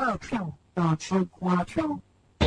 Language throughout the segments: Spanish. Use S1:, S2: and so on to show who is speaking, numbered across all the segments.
S1: 484.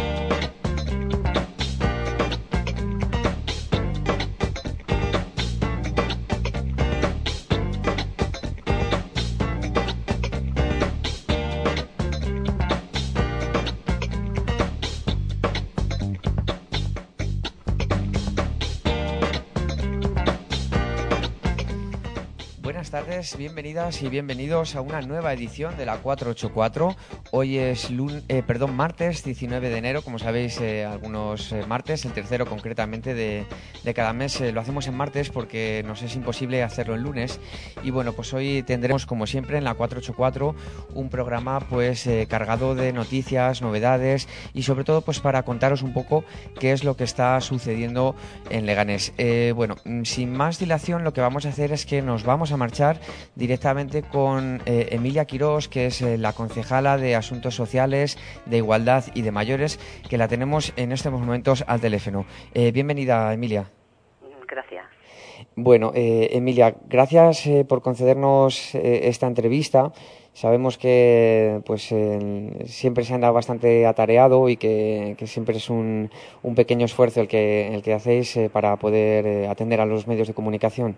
S2: Buenas tardes, bienvenidas y bienvenidos a una nueva edición de la 484. Hoy es martes 19 de enero, como sabéis, algunos martes, el tercero concretamente de cada mes. Lo hacemos en martes porque nos es imposible hacerlo en lunes. Y bueno, pues hoy tendremos, como siempre, en la 484 un programa pues cargado de noticias, novedades y sobre todo pues para contaros un poco qué es lo que está sucediendo en Leganés. Bueno, sin más dilación, lo que vamos a hacer es que nos vamos a marchar directamente con Emilia Quirós, que es la concejala de Asuntos Sociales, de Igualdad y de Mayores, que la tenemos en estos momentos al teléfono. Bienvenida, Emilia.
S3: Gracias.
S2: Bueno, Emilia, gracias por concedernos esta entrevista. Sabemos que pues siempre se anda bastante atareado y que siempre es un pequeño esfuerzo el que hacéis para poder atender a los medios de comunicación.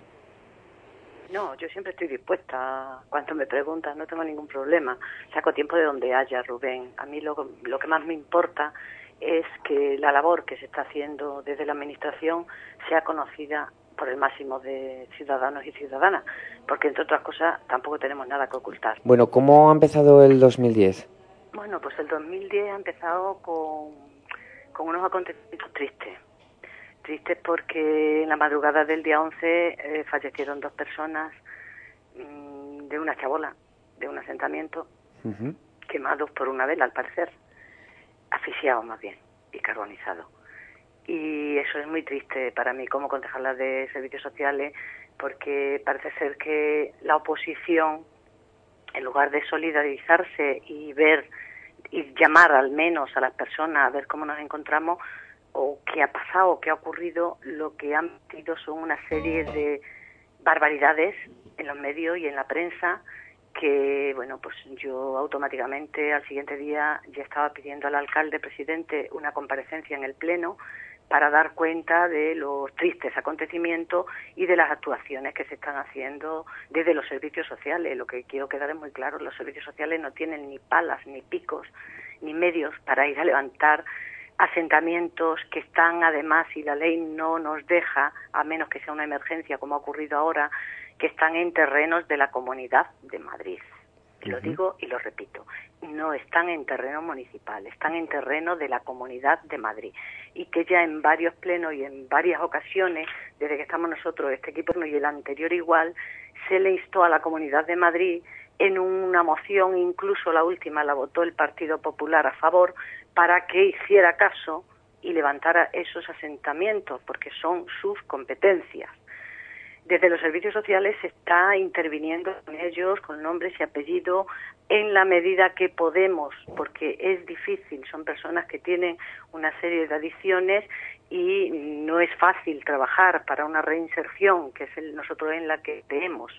S3: No, yo siempre estoy dispuesta. Cuando me preguntan, no tengo ningún problema. Saco tiempo de donde haya, Rubén. A mí lo que más me importa es que la labor que se está haciendo desde la Administración sea conocida por el máximo de ciudadanos y ciudadanas, porque entre otras cosas tampoco tenemos nada que ocultar.
S2: Bueno, ¿cómo ha empezado el 2010?
S3: Bueno, pues el 2010 ha empezado con unos acontecimientos tristes. Tristes porque en la madrugada del día 11 fallecieron 2 personas de una chabola, de un asentamiento, quemados por una vela, al parecer, asfixiados más bien, y carbonizados. Y eso es muy triste para mí como concejala de Servicios Sociales, porque parece ser que la oposición, en lugar de solidarizarse y ver y llamar al menos a las personas a ver cómo nos encontramos, o qué ha pasado, qué ha ocurrido, lo que han metido son una serie de barbaridades en los medios y en la prensa que, bueno, pues yo automáticamente al siguiente día ya estaba pidiendo al alcalde presidente una comparecencia en el Pleno para dar cuenta de los tristes acontecimientos y de las actuaciones que se están haciendo desde los servicios sociales. Lo que quiero quedar es muy claro, los servicios sociales no tienen ni palas, ni picos, ni medios para ir a levantar asentamientos que están además, y la ley no nos deja, a menos que sea una emergencia como ha ocurrido ahora, que están en terrenos de la Comunidad de Madrid. Lo digo y lo repito, no están en terreno municipal, están en terreno de la Comunidad de Madrid, y que ya en varios plenos y en varias ocasiones, desde que estamos nosotros, este equipo y el anterior igual, se le instó a la Comunidad de Madrid en una moción, incluso la última la votó el Partido Popular a favor, para que hiciera caso y levantara esos asentamientos, porque son sus competencias. Desde los servicios sociales se está interviniendo con ellos, con nombres y apellidos, en la medida que podemos, porque es difícil, son personas que tienen una serie de adicciones y no es fácil trabajar para una reinserción, que es nosotros en la que creemos.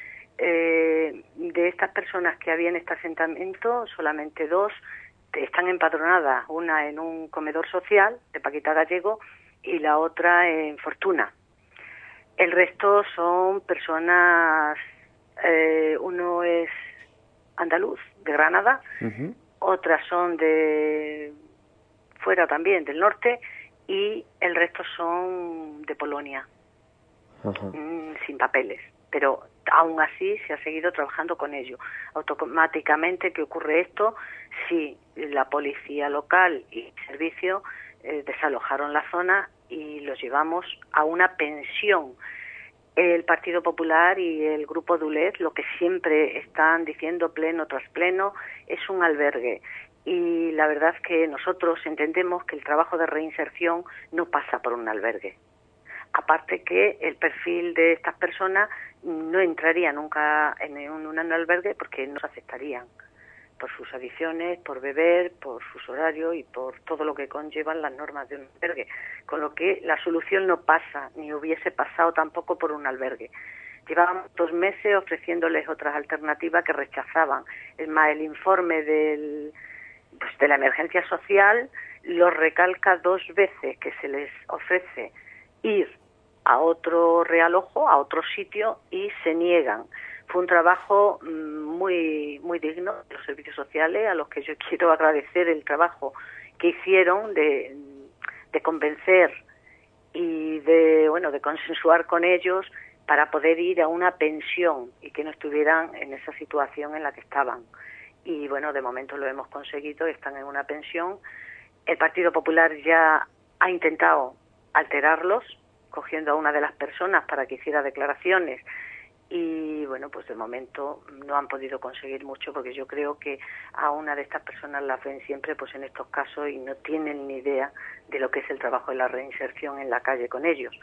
S3: De estas personas que había en este asentamiento, solamente 2 están empadronadas, una en un comedor social de Paquita Gallego y la otra en Fortuna. El resto son personas, uno es andaluz, de Granada, otras son de fuera también, del norte, y el resto son de Polonia, sin papeles. Pero aún así se ha seguido trabajando con ellos. Automáticamente, ¿qué ocurre esto? Sí, la policía local y servicio desalojaron la zona y los llevamos a una pensión. El Partido Popular y el Grupo Dulet, lo que siempre están diciendo pleno tras pleno, es un albergue. Y la verdad es que nosotros entendemos que el trabajo de reinserción no pasa por un albergue. Aparte que el perfil de estas personas no entraría nunca en un albergue porque no se aceptarían por sus adicciones, por beber, por sus horarios y por todo lo que conllevan las normas de un albergue. Con lo que la solución no pasa, ni hubiese pasado tampoco por un albergue. Llevábamos 2 meses ofreciéndoles otras alternativas que rechazaban. Es más, el informe del pues de la emergencia social, los recalca 2 veces que se les ofrece ir a otro realojo, a otro sitio, y se niegan. Fue un trabajo muy digno de los servicios sociales, a los que yo quiero agradecer el trabajo que hicieron de convencer y de consensuar con ellos para poder ir a una pensión y que no estuvieran en esa situación en la que estaban. Y bueno, de momento lo hemos conseguido, están en una pensión. El Partido Popular ya ha intentado alterarlos, cogiendo a una de las personas para que hiciera declaraciones, y bueno, pues de momento no han podido conseguir mucho, porque yo creo que a una de estas personas la ven siempre pues en estos casos y no tienen ni idea de lo que es el trabajo de la reinserción en la calle con ellos.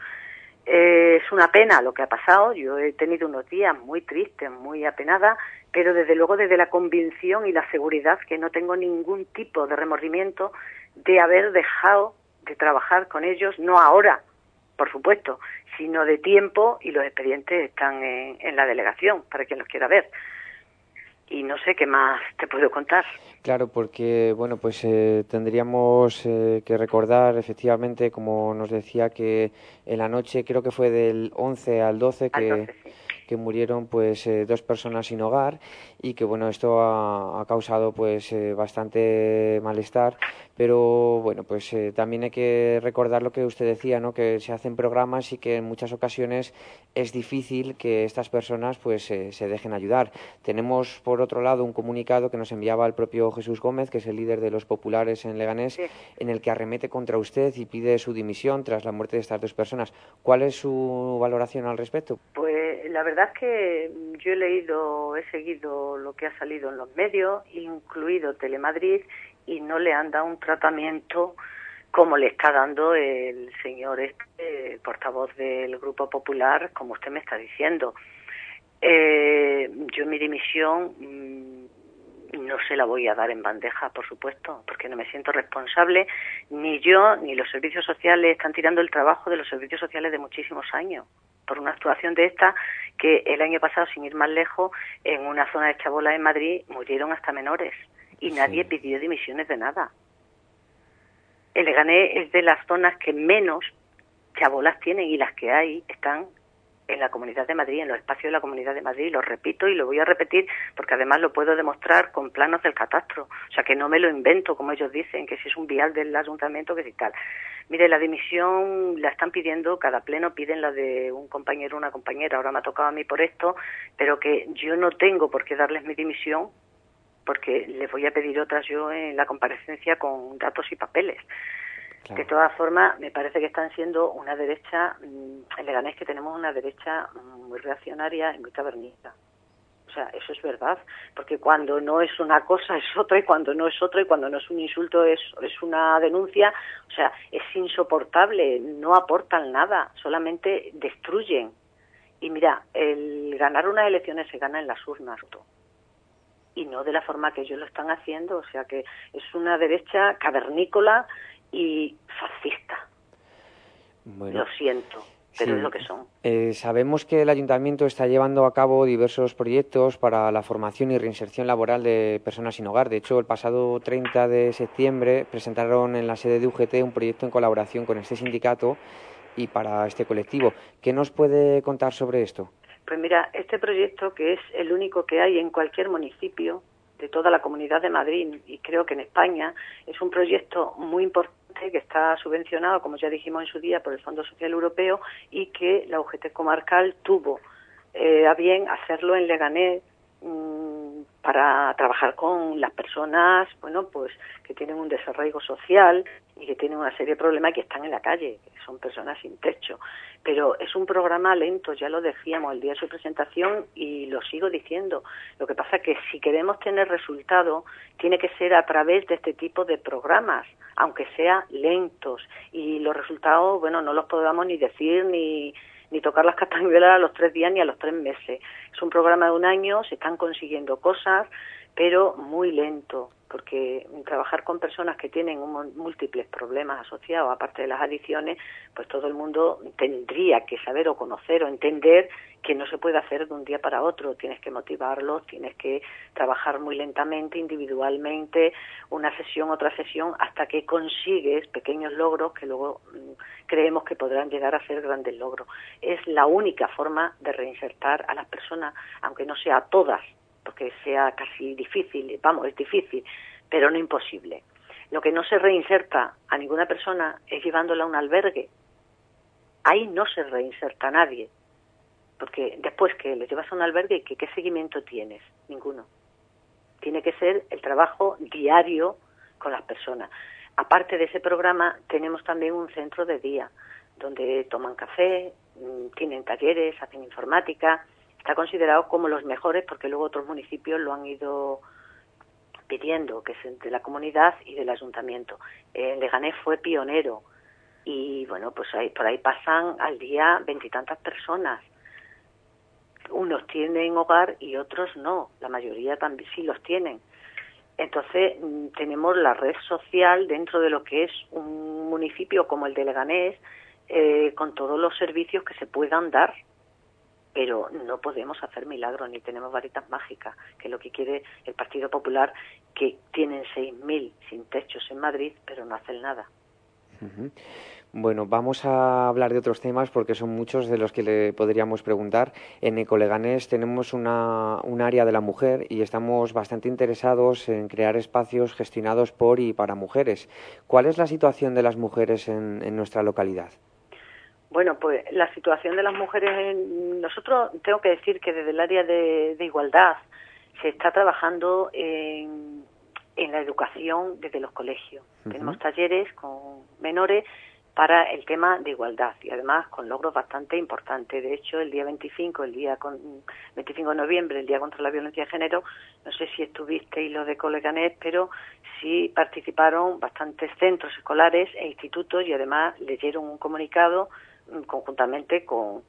S3: Es una pena lo que ha pasado. Yo he tenido unos días muy tristes, muy apenada, pero desde luego desde la convicción y la seguridad que no tengo ningún tipo de remordimiento de haber dejado de trabajar con ellos, no ahora, por supuesto, sino de tiempo, y los expedientes están en la delegación para quien los quiera ver. Y no sé qué más te puedo contar.
S2: Claro, porque bueno, pues tendríamos que recordar efectivamente, como nos decía, que en la noche, creo que fue del 11 al 12,
S3: Al 12, sí.
S2: que murieron pues 2 personas sin hogar, y que bueno, esto ha causado pues bastante malestar. Pero bueno, pues también hay que recordar lo que usted decía, ¿no? Que se hacen programas y que en muchas ocasiones es difícil que estas personas pues se dejen ayudar. Tenemos por otro lado un comunicado que nos enviaba el propio Jesús Gómez, que es el líder de los populares en Leganés,
S3: Sí.
S2: en el que arremete contra usted y pide su dimisión tras la muerte de estas 2 personas. ¿Cuál es su valoración al respecto?
S3: Pues la verdad es que yo he seguido lo que ha salido en los medios, incluido Telemadrid, y no le han dado un tratamiento como le está dando el señor el portavoz del Grupo Popular, como usted me está diciendo. Yo mi dimisión no se la voy a dar en bandeja, por supuesto, porque no me siento responsable. Ni yo ni los servicios sociales están tirando el trabajo de los servicios sociales de muchísimos años por una actuación de esta, que el año pasado, sin ir más lejos, en una zona de Chabola en Madrid murieron hasta menores y nadie pidió dimisiones de nada. El Leganés es de las zonas que menos chabolas tienen, y las que hay están en la Comunidad de Madrid, en los espacios de la Comunidad de Madrid. Lo repito y lo voy a repetir porque además lo puedo demostrar con planos del catastro. O sea, que no me lo invento, como ellos dicen, que si es un vial del ayuntamiento, que si tal. Mire, la dimisión la están pidiendo, cada pleno piden la de un compañero o una compañera. Ahora me ha tocado a mí por esto, pero que yo no tengo por qué darles mi dimisión, porque les voy a pedir otras yo en la comparecencia con datos y papeles. Claro. De todas formas, me parece que están siendo una derecha, en Leganés que tenemos una derecha muy reaccionaria y muy cavernícola. O sea, eso es verdad, porque cuando no es una cosa es otra, y cuando no es otra, y cuando no es un insulto es una denuncia. O sea, es insoportable, no aportan nada, solamente destruyen. Y mira, el ganar unas elecciones se gana en las urnas, y no de la forma que ellos lo están haciendo. O sea, que es una derecha cavernícola y fascista. Bueno, lo siento, pero sí, es lo que son.
S2: Sabemos que el Ayuntamiento está llevando a cabo diversos proyectos para la formación y reinserción laboral de personas sin hogar. De hecho, el pasado 30 de septiembre presentaron en la sede de UGT un proyecto en colaboración con este sindicato y para este colectivo. ¿Qué nos puede contar sobre esto?
S3: Pues mira, este proyecto, que es el único que hay en cualquier municipio de toda la Comunidad de Madrid y creo que en España, es un proyecto muy importante que está subvencionado, como ya dijimos en su día, por el Fondo Social Europeo, y que la UGT comarcal tuvo a bien hacerlo en Leganés para trabajar con las personas, bueno, pues que tienen un desarraigo social y que tienen una serie de problemas y que están en la calle, que son personas sin techo. Pero es un programa lento, ya lo decíamos el día de su presentación y lo sigo diciendo. Lo que pasa es que si queremos tener resultados, tiene que ser a través de este tipo de programas, aunque sea lentos. Y los resultados, bueno, no los podamos ni decir ni tocar las castañuelas a los 3 días ni a los 3 meses. Es un programa de un año, se están consiguiendo cosas. pero muy lento, porque trabajar con personas que tienen múltiples problemas asociados, aparte de las adicciones, pues todo el mundo tendría que saber o conocer o entender que no se puede hacer de un día para otro. Tienes que motivarlos, tienes que trabajar muy lentamente, individualmente, una sesión, otra sesión, hasta que consigues pequeños logros que luego creemos que podrán llegar a ser grandes logros. Es la única forma de reinsertar a las personas, aunque no sea a todas, porque sea casi difícil, es difícil, pero no imposible. Lo que no se reinserta a ninguna persona es llevándola a un albergue. Ahí no se reinserta a nadie, porque después que le llevas a un albergue, ¿qué seguimiento tienes? Ninguno. Tiene que ser el trabajo diario con las personas. Aparte de ese programa, tenemos también un centro de día, donde toman café, tienen talleres, hacen informática. Está considerado como los mejores porque luego otros municipios lo han ido pidiendo, que es de la comunidad y del ayuntamiento. Leganés fue pionero y bueno, pues por ahí pasan al día 20 y tantas personas. Unos tienen hogar y otros no, la mayoría también sí los tienen. Entonces tenemos la red social dentro de lo que es un municipio como el de Leganés, con todos los servicios que se puedan dar. Pero no podemos hacer milagros ni tenemos varitas mágicas, que es lo que quiere el Partido Popular, que tienen 6.000 sin techos en Madrid, pero no hacen nada.
S2: Uh-huh. Bueno, vamos a hablar de otros temas porque son muchos de los que le podríamos preguntar. En Ecoleganés tenemos un área de la mujer y estamos bastante interesados en crear espacios gestionados por y para mujeres. ¿Cuál es la situación de las mujeres en nuestra localidad?
S3: Bueno, pues la situación de las mujeres, nosotros tengo que decir que desde el área de igualdad se está trabajando en la educación desde los colegios. Uh-huh. Tenemos talleres con menores para el tema de igualdad y además con logros bastante importantes. De hecho, el día 25 de noviembre, el Día contra la Violencia de Género, no sé si estuvisteis los de Ecoleganés, pero sí participaron bastantes centros escolares e institutos y además leyeron un comunicado conjuntamente con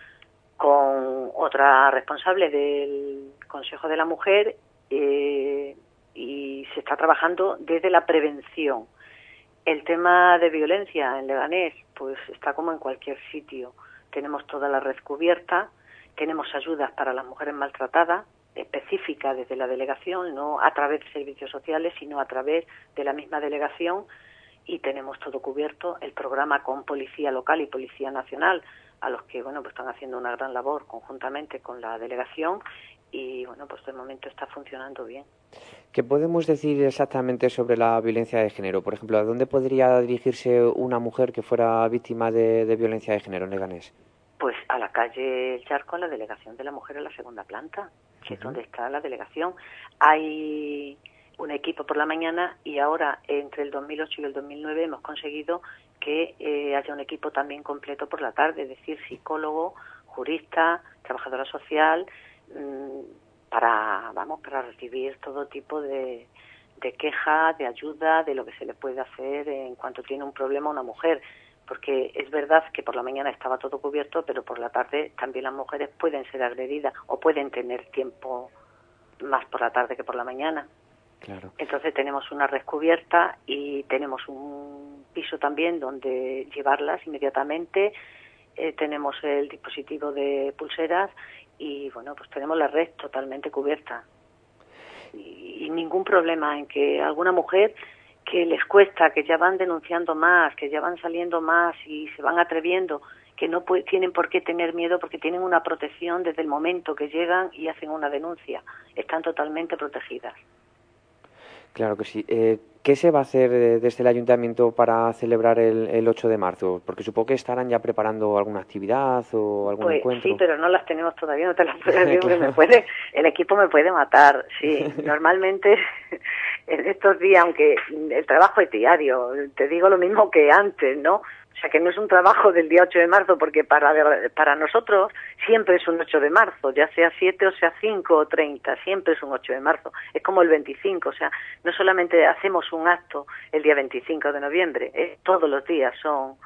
S3: otra responsable del Consejo de la Mujer y se está trabajando desde la prevención. El tema de violencia en Leganés pues está como en cualquier sitio. Tenemos toda la red cubierta, tenemos ayudas para las mujeres maltratadas, específicas desde la delegación, no a través de servicios sociales, sino a través de la misma delegación. Y tenemos todo cubierto, el programa con Policía Local y Policía Nacional, a los que, bueno, pues están haciendo una gran labor conjuntamente con la delegación y, bueno, pues de momento está funcionando bien.
S2: ¿Qué podemos decir exactamente sobre la violencia de género? Por ejemplo, ¿a dónde podría dirigirse una mujer que fuera víctima de violencia de género en Leganés?
S3: Pues a la calle El Charco, a la delegación de la mujer en la segunda planta, que es donde está la delegación. Hay un equipo por la mañana y ahora entre el 2008 y el 2009 hemos conseguido que haya un equipo también completo por la tarde, es decir, psicólogo, jurista, trabajadora social, para recibir todo tipo de quejas, de ayuda, de lo que se le puede hacer en cuanto tiene un problema una mujer. Porque es verdad que por la mañana estaba todo cubierto, pero por la tarde también las mujeres pueden ser agredidas o pueden tener tiempo más por la tarde que por la mañana.
S2: Claro.
S3: Entonces tenemos una red cubierta y tenemos un piso también donde llevarlas inmediatamente. Tenemos el dispositivo de pulseras y bueno, pues tenemos la red totalmente cubierta. Y ningún problema en que alguna mujer que les cuesta, que ya van denunciando más, que ya van saliendo más y se van atreviendo, que no tienen por qué tener miedo porque tienen una protección desde el momento que llegan y hacen una denuncia. Están totalmente protegidas.
S2: Claro que sí. ¿Qué se va a hacer desde el ayuntamiento para celebrar el 8 de marzo? Porque supongo que estarán ya preparando alguna actividad o algún encuentro.
S3: Sí, pero no las tenemos todavía, no te las puedo decir porque el equipo me puede matar. Sí, normalmente en estos días, aunque el trabajo es diario, te digo lo mismo que antes, ¿no? O sea, que no es un trabajo del día 8 de marzo, porque para nosotros siempre es un 8 de marzo, ya sea 7 o sea 5 o 30, siempre es un 8 de marzo. Es como el 25, o sea, no solamente hacemos un acto el día 25 de noviembre, todos los días son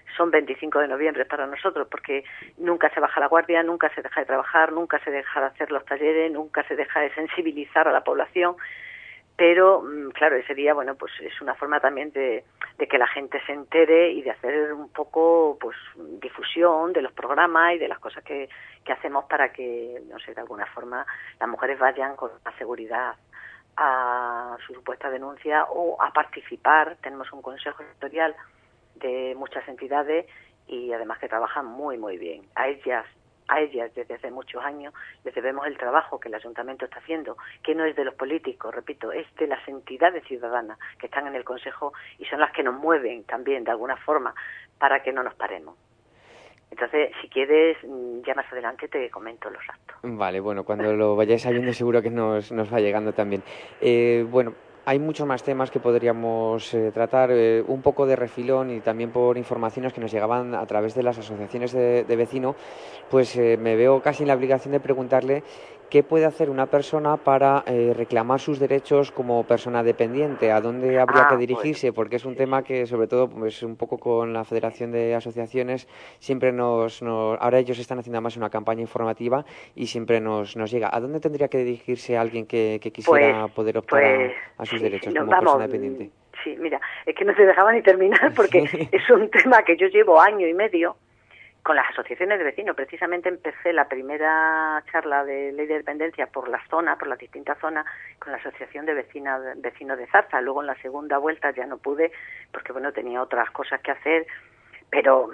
S3: son 25 de noviembre para nosotros, porque nunca se baja la guardia, nunca se deja de trabajar, nunca se deja de hacer los talleres, nunca se deja de sensibilizar a la población. Pero, claro, ese día, bueno, pues es una forma también de que la gente se entere y de hacer un poco, pues, difusión de los programas y de las cosas que hacemos para que, no sé, de alguna forma las mujeres vayan con más seguridad a su supuesta denuncia o a participar. Tenemos un consejo sectorial de muchas entidades y además que trabajan muy, muy bien. A ellas desde hace muchos años les debemos el trabajo que el ayuntamiento está haciendo, que no es de los políticos, repito, es de las entidades ciudadanas que están en el consejo y son las que nos mueven también de alguna forma para que no nos paremos. Entonces, si quieres, ya más adelante te comento los actos.
S2: Vale, bueno, cuando lo vayáis sabiendo seguro que nos va llegando también. Bueno, hay muchos más temas que podríamos tratar, un poco de refilón y también por informaciones que nos llegaban a través de las asociaciones de vecinos, pues me veo casi en la obligación de preguntarle qué puede hacer una persona para reclamar sus derechos como persona dependiente, a dónde habría que dirigirse,
S3: Bueno,
S2: porque es un tema que sobre todo pues un poco con la Federación de Asociaciones siempre ahora ellos están haciendo más una campaña informativa y siempre nos llega. ¿A dónde tendría que dirigirse alguien que quisiera poder optar a sus derechos como persona dependiente?
S3: Sí, mira, es que no te dejaba ni terminar porque es un tema que yo llevo año y medio con las asociaciones de vecinos. Precisamente empecé la primera charla de ley de dependencia por las distintas zonas, con la asociación de vecinos de Zarza. Luego en la segunda vuelta ya no pude porque, bueno, tenía otras cosas que hacer, pero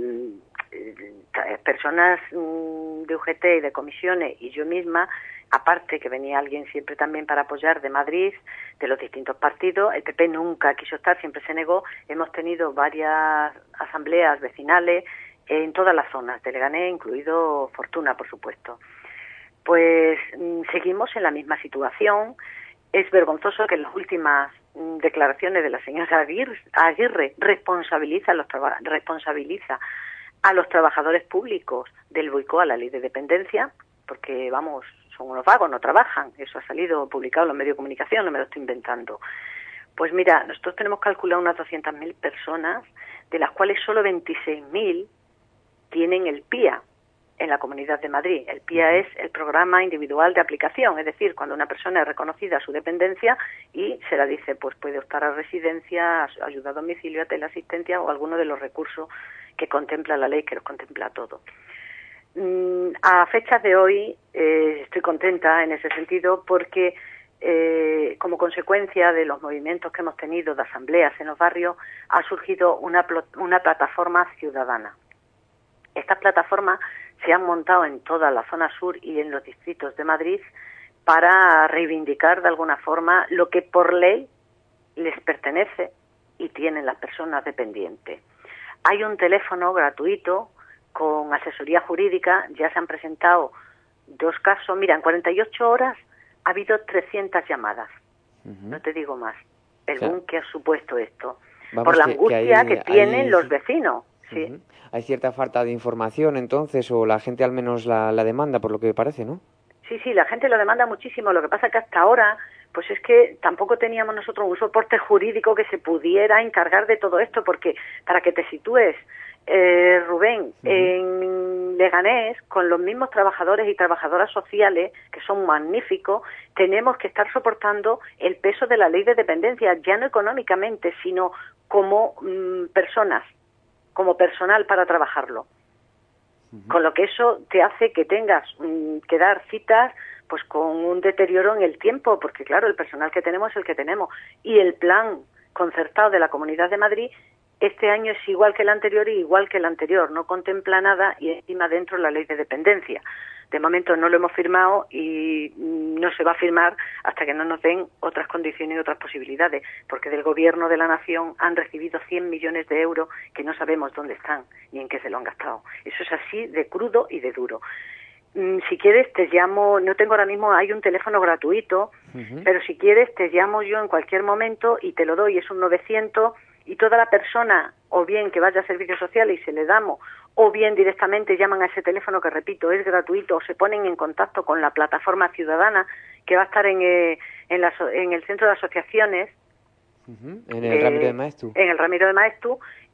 S3: personas de UGT y de comisiones y yo misma, aparte que venía alguien siempre también para apoyar de Madrid, de los distintos partidos, el PP nunca quiso estar, siempre se negó, hemos tenido varias asambleas vecinales en todas las zonas de Leganés, incluido Fortuna, por supuesto. Pues seguimos en la misma situación. Es vergonzoso que en las últimas declaraciones de la señora Aguirre responsabiliza a los trabajadores públicos del boicot a la ley de dependencia, porque, vamos, son unos vagos, no trabajan. Eso ha salido publicado en los medios de comunicación, no me lo estoy inventando. Pues mira, nosotros tenemos calculado unas 200.000 personas, de las cuales solo 26.000 tienen el PIA en la Comunidad de Madrid. El PIA es el Programa Individual de Aplicación, es decir, cuando una persona es reconocida su dependencia y se la dice, pues puede optar a residencia, a ayuda a domicilio, a teleasistencia o alguno de los recursos que contempla la ley, que los contempla todo. A fechas de hoy estoy contenta en ese sentido porque como consecuencia de los movimientos que hemos tenido de asambleas en los barrios ha surgido una plataforma ciudadana. Estas plataformas se han montado en toda la zona sur y en los distritos de Madrid para reivindicar de alguna forma lo que por ley les pertenece y tienen las personas dependientes. Hay un teléfono gratuito con asesoría jurídica, ya se han presentado 2 casos. Mira, en 48 horas ha habido 300 llamadas, no te digo más, el boom que ha supuesto esto, por la angustia que tienen los vecinos. Sí.
S2: Hay cierta falta de información, entonces, o la gente al menos la demanda, por lo que parece, ¿no?
S3: Sí, la gente lo demanda muchísimo. Lo que pasa es que hasta ahora, pues es que tampoco teníamos nosotros un soporte jurídico que se pudiera encargar de todo esto, porque para que te sitúes, Rubén, en Leganés, con los mismos trabajadores y trabajadoras sociales, que son magníficos, tenemos que estar soportando el peso de la ley de dependencia, ya no económicamente, sino como personas, como personal para trabajarlo. Con lo que eso te hace que tengas que dar citas pues con un deterioro en el tiempo, porque claro, el personal que tenemos es el que tenemos. Y el plan concertado de la Comunidad de Madrid este año es igual que el anterior y igual que el anterior, no contempla nada y encima dentro la ley de dependencia. De momento no lo hemos firmado y no se va a firmar hasta que no nos den otras condiciones y otras posibilidades, porque del Gobierno de la Nación han recibido 100 millones de euros que no sabemos dónde están ni en qué se lo han gastado. Eso es así de crudo y de duro. Si quieres te llamo, no tengo ahora mismo, hay un teléfono gratuito, pero si quieres te llamo yo en cualquier momento y te lo doy, es un 900 y toda la persona, o bien que vaya a servicios sociales y se le damos, o bien directamente llaman a ese teléfono que, repito, es gratuito, o se ponen en contacto con la plataforma ciudadana que va a estar en el centro de asociaciones.
S2: En el Ramiro de Maeztu.
S3: En el Ramiro de Maeztu,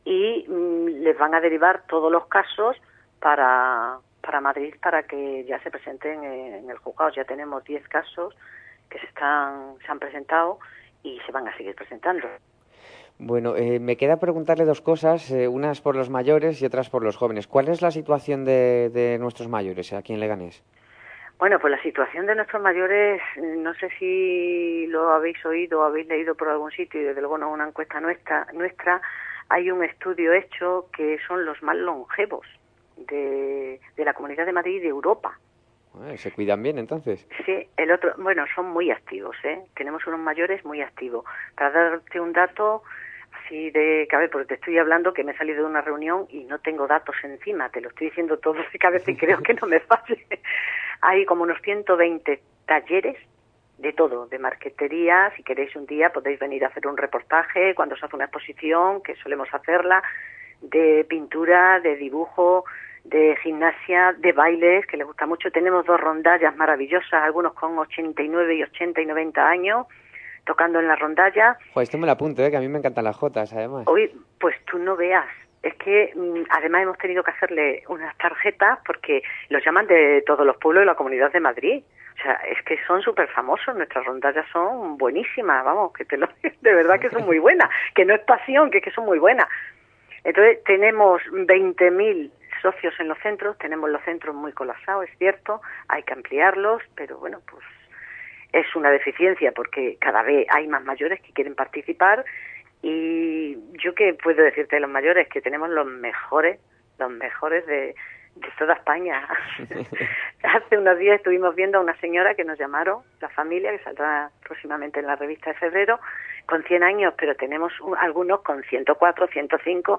S3: y les van a derivar todos los casos para Madrid para que ya se presenten en el juzgado. Ya tenemos 10 casos que se han presentado y se van a seguir presentando.
S2: Bueno, me queda preguntarle dos cosas, unas por los mayores y otras por los jóvenes. ¿Cuál es la situación de nuestros mayores aquí en Leganés?
S3: Bueno, pues la situación de nuestros mayores, no sé si lo habéis oído o habéis leído por algún sitio, y desde luego no es una encuesta nuestra. Hay un estudio hecho que son los más longevos de la Comunidad de Madrid y de Europa.
S2: ¿Se cuidan bien entonces?
S3: Sí, bueno, son muy activos, ¿eh? Tenemos unos mayores muy activos. Para darte un dato así de cabeza, porque te estoy hablando que me he salido de una reunión y no tengo datos encima, te lo estoy diciendo todo de cabeza y creo que no me falle. Hay como unos 120 talleres de todo, de marquetería. Si queréis un día podéis venir a hacer un reportaje cuando se hace una exposición, que solemos hacerla, de pintura, de dibujo, de gimnasia, de bailes, que les gusta mucho. Tenemos 2 rondallas maravillosas, algunos con 89 y 80 y 90 años, tocando en la rondalla.
S2: Pues esto me lo apunto, que a mí me encantan las jotas, además.
S3: Hoy, pues tú no veas. Es que además hemos tenido que hacerle unas tarjetas porque los llaman de todos los pueblos de la Comunidad de Madrid. O sea, es que son súper famosos, nuestras rondallas son buenísimas, vamos, de verdad que son muy buenas, que no es pasión, que es que son muy buenas. Entonces tenemos 20.000 socios en los centros, tenemos los centros muy colapsados, es cierto, hay que ampliarlos, pero bueno, pues es una deficiencia porque cada vez hay más mayores que quieren participar. Y yo qué puedo decirte de los mayores, que tenemos los mejores de toda España. Hace unos días estuvimos viendo a una señora que nos llamaron, la familia, que saldrá próximamente en la revista de febrero, con 100 años, pero tenemos algunos con 104, 105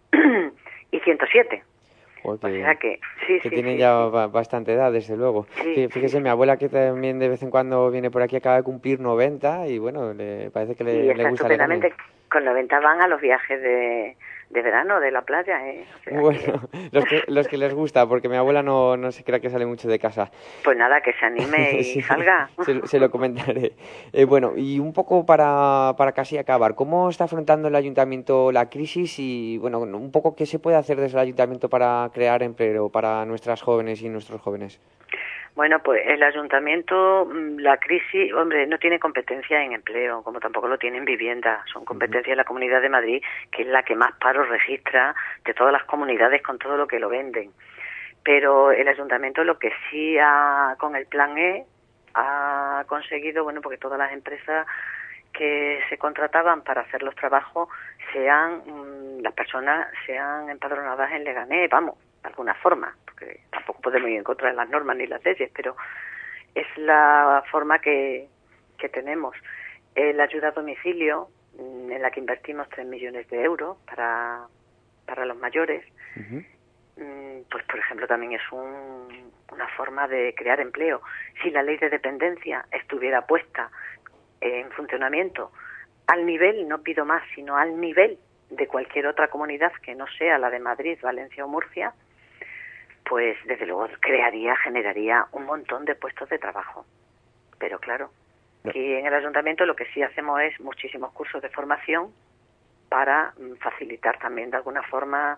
S3: y 107.
S2: Porque,
S3: o sea que sí,
S2: tienen
S3: sí,
S2: ya
S3: sí.
S2: bastante edad, desde luego.
S3: Sí,
S2: Fíjese,
S3: sí.
S2: mi abuela, que también de vez en cuando viene por aquí, acaba de cumplir 90 y bueno, le parece que
S3: Y
S2: le
S3: está
S2: gusta Leganés.
S3: estupendamente. Con 90 van a los viajes de verano de la playa, ¿eh? O sea
S2: Bueno, los que les gusta, porque mi abuela no se crea que sale mucho de casa.
S3: Pues nada, que se anime y
S2: Sí,
S3: salga.
S2: se lo comentaré. Bueno, y un poco para casi acabar, ¿cómo está afrontando el ayuntamiento la crisis y, bueno, un poco qué se puede hacer desde el ayuntamiento para crear empleo para nuestras jóvenes y nuestros jóvenes?
S3: Bueno, pues el ayuntamiento, la crisis, hombre, no tiene competencia en empleo, como tampoco lo tiene en vivienda. Son competencias de la Comunidad de Madrid, que es la que más paros registra de todas las comunidades con todo lo que lo venden. Pero el ayuntamiento lo que sí con el plan E ha conseguido, bueno, porque todas las empresas que se contrataban para hacer los trabajos las personas sean empadronadas en Leganés, vamos, de alguna forma, porque tampoco podemos ir en contra de las normas ni las leyes, pero es la forma que tenemos. La ayuda a domicilio, en la que invertimos 3 millones de euros para los mayores, pues por ejemplo también es una forma de crear empleo. Si la ley de dependencia estuviera puesta en funcionamiento al nivel, no pido más, sino al nivel de cualquier otra comunidad que no sea la de Madrid, Valencia o Murcia, pues desde luego generaría un montón de puestos de trabajo. Pero claro, aquí en el ayuntamiento lo que sí hacemos es muchísimos cursos de formación para facilitar también de alguna forma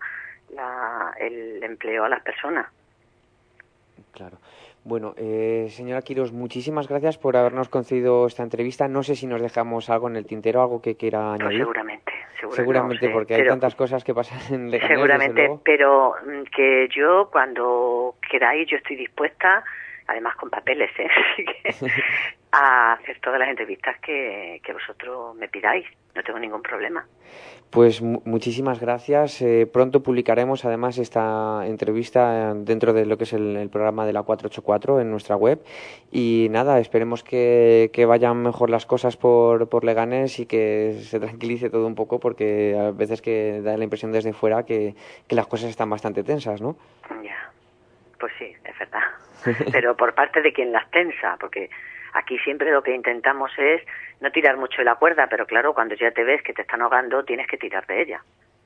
S3: el empleo a las personas.
S2: Claro. Bueno, señora Quirós, muchísimas gracias por habernos concedido esta entrevista. No sé si nos dejamos algo en el tintero, algo que quiera añadir.
S3: Pues
S2: seguramente,
S3: no sé,
S2: porque hay tantas cosas que pasan en Leganés.
S3: Seguramente, pero que yo cuando queráis, yo estoy dispuesta, además con papeles, así que, a hacer todas las entrevistas que vosotros me pidáis. No tengo ningún problema.
S2: Pues muchísimas gracias. Pronto publicaremos además esta entrevista dentro de lo que es el programa de la 484 en nuestra web. Y nada, esperemos que vayan mejor las cosas por Leganés y que se tranquilice todo un poco, porque a veces que da la impresión desde fuera que las cosas están bastante tensas, ¿no?
S3: Ya, pues sí, es verdad. Pero por parte de quien las tensa, porque aquí siempre lo que intentamos es no tirar mucho de la cuerda, pero claro, cuando ya te ves que te están ahogando, tienes que tirar de ella.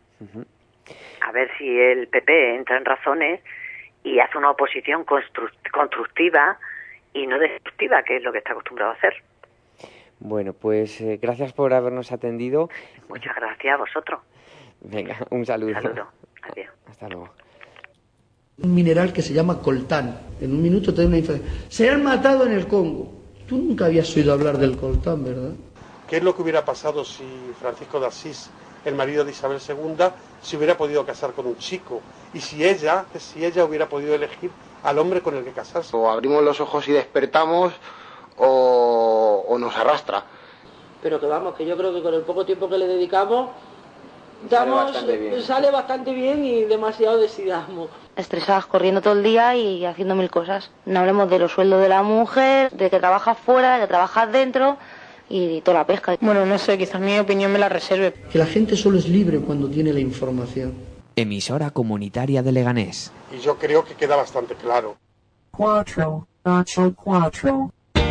S3: A ver si el PP entra en razones y hace una oposición constructiva y no destructiva, que es lo que está acostumbrado a hacer.
S2: Bueno, pues gracias por habernos atendido.
S3: Muchas gracias a vosotros.
S2: Venga, un saludo.
S3: Saludo. Adiós.
S2: Hasta luego.
S1: Un mineral que se llama coltán. En un minuto te da una información. Se han matado en el Congo. Tú nunca habías oído hablar del coltán, ¿verdad?
S4: ¿Qué es lo que hubiera pasado si Francisco de Asís, el marido de Isabel II, se hubiera podido casar con un chico? Y si ella hubiera podido elegir al hombre con el que casarse.
S5: O abrimos los ojos y despertamos, o nos arrastra.
S6: Pero que vamos, que yo creo que con el poco tiempo que le dedicamos, sale bastante bien y demasiado decidamos.
S7: Estresadas, corriendo todo el día y haciendo mil cosas. No hablemos de los sueldos de la mujer, de que trabajas fuera, de que trabajas dentro y toda la pesca.
S8: Bueno, no sé, quizás mi opinión me la reserve.
S1: Que la gente solo es libre cuando tiene la información.
S2: Emisora comunitaria de Leganés.
S4: Y yo creo que queda bastante claro.
S9: 484.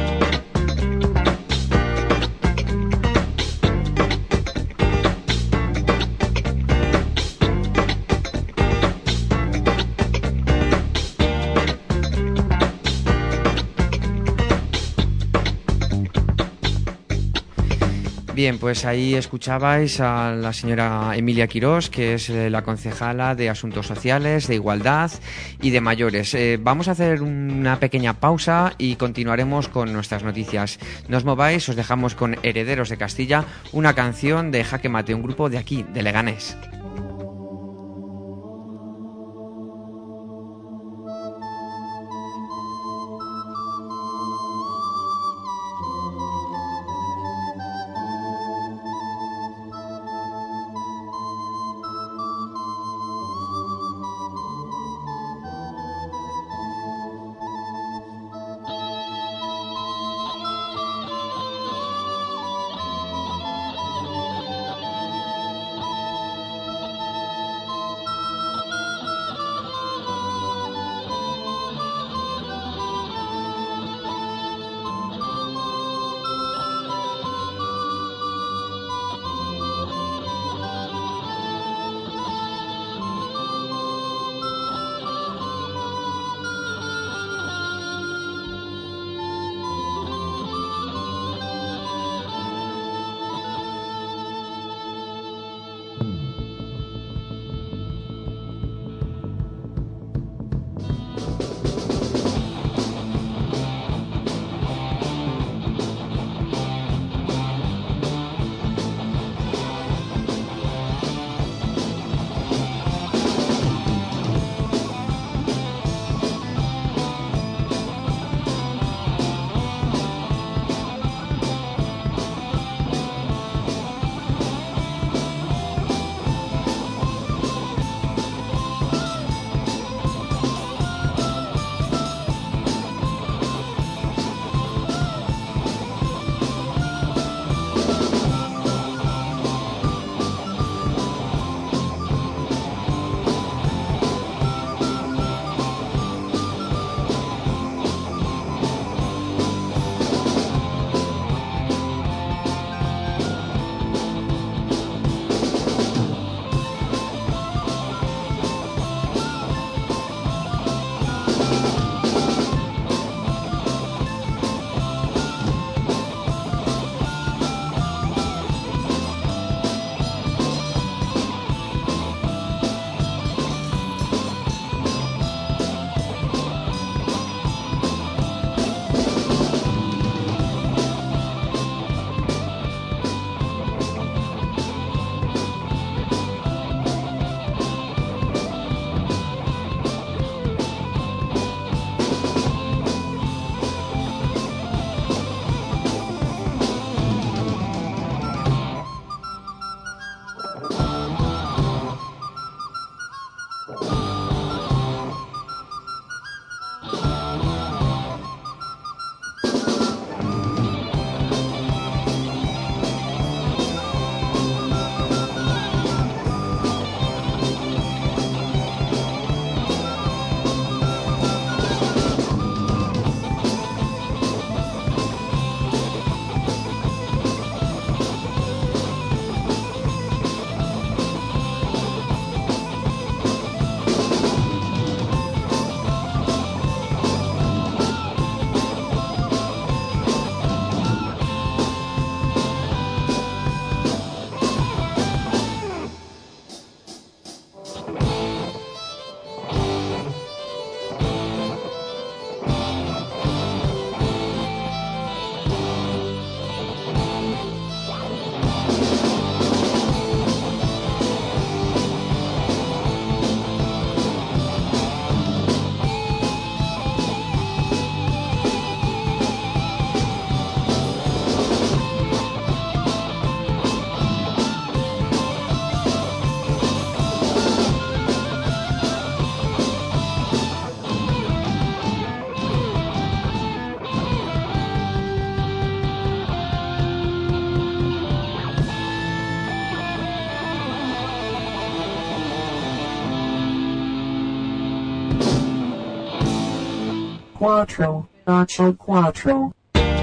S2: Bien, pues ahí escuchabais a la señora Emilia Quirós, que es la concejala de Asuntos Sociales, de Igualdad y de Mayores. Vamos a hacer una pequeña pausa y continuaremos con nuestras noticias. No os mováis, os dejamos con Herederos de Castilla, una canción de Jaque Mate, un grupo de aquí, de Leganés.
S9: 484.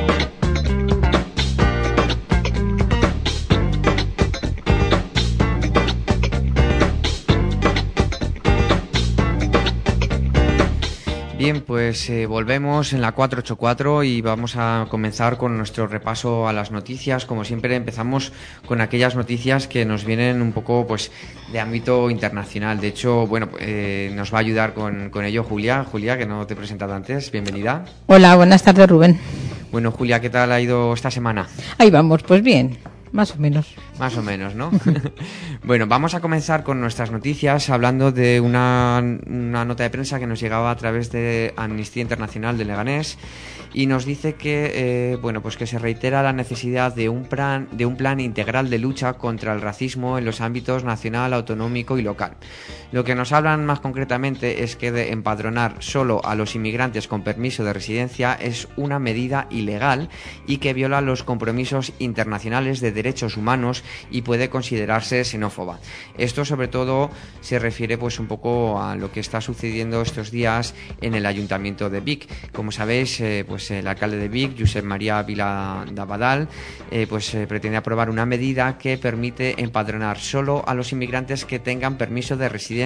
S2: Bien, pues volvemos en la 484 y vamos a comenzar con nuestro repaso a las noticias. Como siempre, empezamos con aquellas noticias que nos vienen un poco pues de ámbito internacional. De hecho, bueno, nos va a ayudar con ello Julia. Julia, que no te he presentado antes, bienvenida.
S8: Hola, buenas tardes, Rubén.
S2: Bueno, Julia, ¿qué tal ha ido esta semana?
S8: Ahí vamos, pues bien. Más o menos.
S2: Más o menos, ¿no? Bueno, vamos a comenzar con nuestras noticias hablando de una nota de prensa que nos llegaba a través de Amnistía Internacional de Leganés y nos dice que pues que se reitera la necesidad de un plan integral de lucha contra el racismo en los ámbitos nacional, autonómico y local. Lo que nos hablan más concretamente es que de empadronar solo a los inmigrantes con permiso de residencia es una medida ilegal y que viola los compromisos internacionales de derechos humanos y puede considerarse xenófoba. Esto sobre todo se refiere pues un poco a lo que está sucediendo estos días en el Ayuntamiento de Vic. Como sabéis, pues el alcalde de Vic, Josep María Vila d'Abadal, pretende aprobar una medida que permite empadronar solo a los inmigrantes que tengan permiso de residencia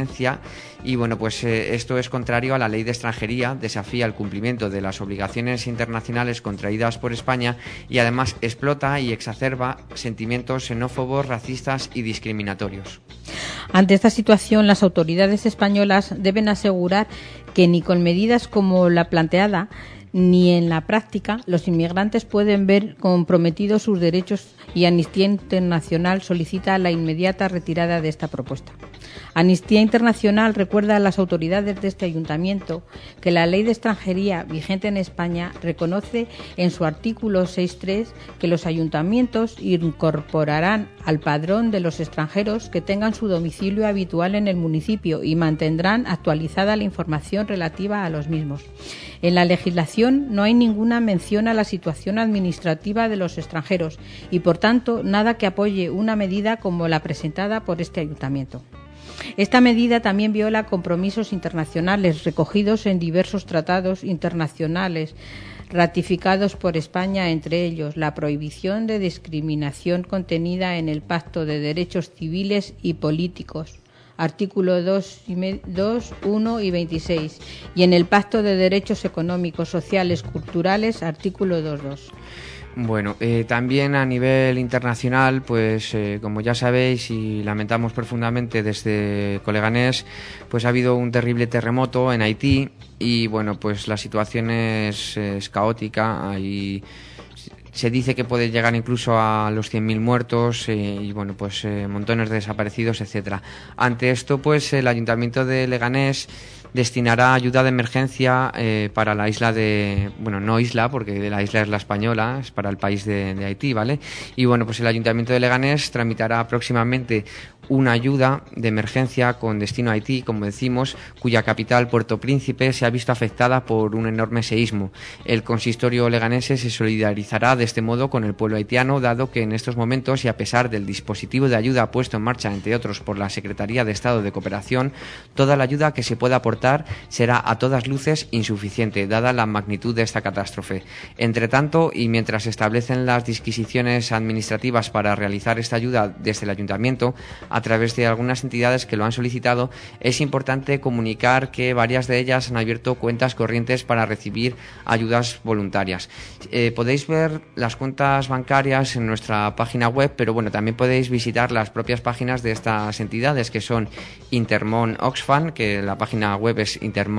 S2: y bueno, pues esto es contrario a la ley de extranjería, desafía el cumplimiento de las obligaciones internacionales contraídas por España y además explota y exacerba sentimientos xenófobos, racistas y discriminatorios.
S8: Ante esta situación, las autoridades españolas deben asegurar que ni con medidas como la planteada ni en la práctica los inmigrantes pueden ver comprometidos sus derechos y Amnistía Internacional solicita la inmediata retirada de esta propuesta. Amnistía Internacional recuerda a las autoridades de este ayuntamiento que la ley de extranjería vigente en España reconoce en su artículo 6.3 que los ayuntamientos incorporarán al padrón de los extranjeros que tengan su domicilio habitual en el municipio y mantendrán actualizada la información relativa a los mismos. En la legislación no hay ninguna mención a la situación administrativa de los extranjeros y, por tanto, nada que apoye una medida como la presentada por este ayuntamiento. Esta medida también viola compromisos internacionales recogidos en diversos tratados internacionales ratificados por España, entre ellos la prohibición de discriminación contenida en el Pacto de Derechos Civiles y Políticos, artículo 2, 1 y 26, y en el Pacto de Derechos Económicos, Sociales, Culturales, artículo 2.2.
S2: Bueno, también a nivel internacional, pues como ya sabéis y lamentamos profundamente desde Leganés, pues ha habido un terrible terremoto en Haití y bueno, pues la situación es caótica. Ahí se dice que puede llegar incluso a los 100.000 muertos y bueno, pues montones de desaparecidos, etcétera. Ante esto, pues el Ayuntamiento de Leganés destinará ayuda de emergencia para la isla de... Bueno, no isla, porque la isla es la española, es para el país de Haití, ¿vale? Y bueno, pues el Ayuntamiento de Leganés tramitará próximamente una ayuda de emergencia con destino a Haití, como decimos, cuya capital, Puerto Príncipe, se ha visto afectada por un enorme seísmo. El consistorio leganense se solidarizará de este modo con el pueblo haitiano, dado que en estos momentos y a pesar del dispositivo de ayuda puesto en marcha, entre otros, por la Secretaría de Estado de Cooperación, toda la ayuda que se pueda aportar será a todas luces insuficiente, dada la magnitud de esta catástrofe. Entre tanto, y mientras se establecen las disquisiciones administrativas para realizar esta ayuda desde el Ayuntamiento, a través de algunas entidades que lo han solicitado, es importante comunicar que varias de ellas han abierto cuentas corrientes para recibir ayudas voluntarias. Podéis ver las cuentas bancarias en nuestra página web, pero bueno, también podéis visitar las propias páginas de estas entidades, que son Intermón Oxfam, que la página web es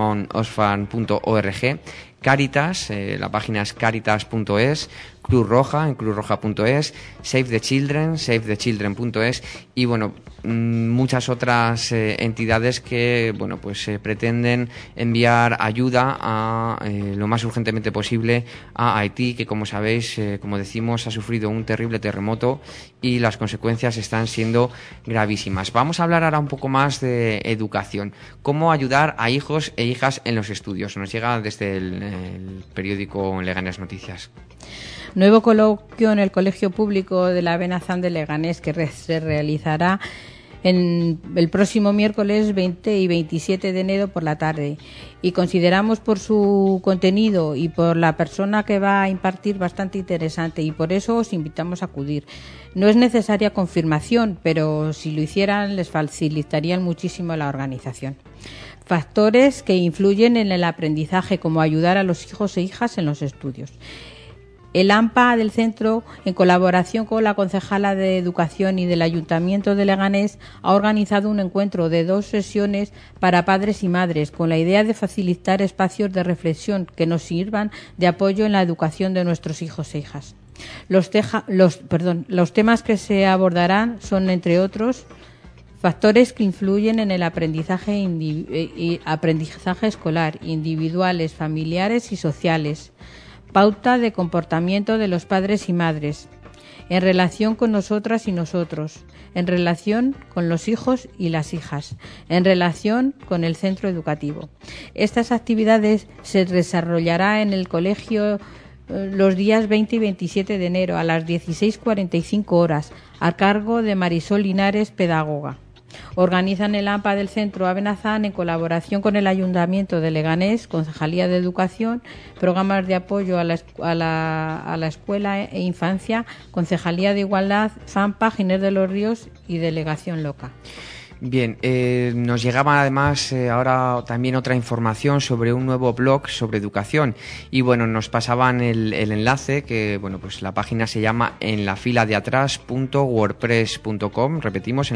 S2: intermonoxfam.org, Cáritas, la página es caritas.es, Cruz Roja, en cruzroja.es, Save the Children, savethechildren.es y bueno, muchas otras entidades que bueno, pues pretenden enviar ayuda a lo más urgentemente posible a Haití, que como sabéis, como decimos, ha sufrido un terrible terremoto y las consecuencias están siendo gravísimas. Vamos a hablar ahora un poco más de educación, cómo ayudar a hijos e hijas en los estudios. Nos llega desde el periódico Leganés Noticias.
S8: Nuevo coloquio en el Colegio Público de la Benazán de Leganés que se realizará en el próximo miércoles 20 y 27 de enero por la tarde. Y consideramos por su contenido y por la persona que va a impartir bastante interesante, y por eso os invitamos a acudir. No es necesaria confirmación, pero si lo hicieran les facilitarían muchísimo la organización. Factores que influyen en el aprendizaje, como ayudar a los hijos e hijas en los estudios. El AMPA del centro, en colaboración con la concejala de Educación y del Ayuntamiento de Leganés, ha organizado un encuentro de 2 sesiones para padres y madres, con la idea de facilitar espacios de reflexión que nos sirvan de apoyo en la educación de nuestros hijos e hijas. Los temas que se abordarán son, entre otros, factores que influyen en el aprendizaje escolar, individuales, familiares y sociales. Pauta de comportamiento de los padres y madres, en relación con nosotras y nosotros, en relación con los hijos y las hijas, en relación con el centro educativo. Estas actividades se desarrollarán en el colegio los días 20 y 27 de enero a las 16:45 horas, a cargo de Marisol Linares, pedagoga. Organizan el AMPA del centro Abenazán en colaboración con el Ayuntamiento de Leganés, Concejalía de Educación, programas de apoyo a la escuela e infancia, Concejalía de Igualdad, FAMPA, Ginés de los Ríos y Delegación Loca.
S2: Bien, nos llegaba además ahora también otra información sobre un nuevo blog sobre educación, y bueno, nos pasaban el enlace, que bueno, pues la página se llama enlafiladeatrás.wordpress.com, repetimos,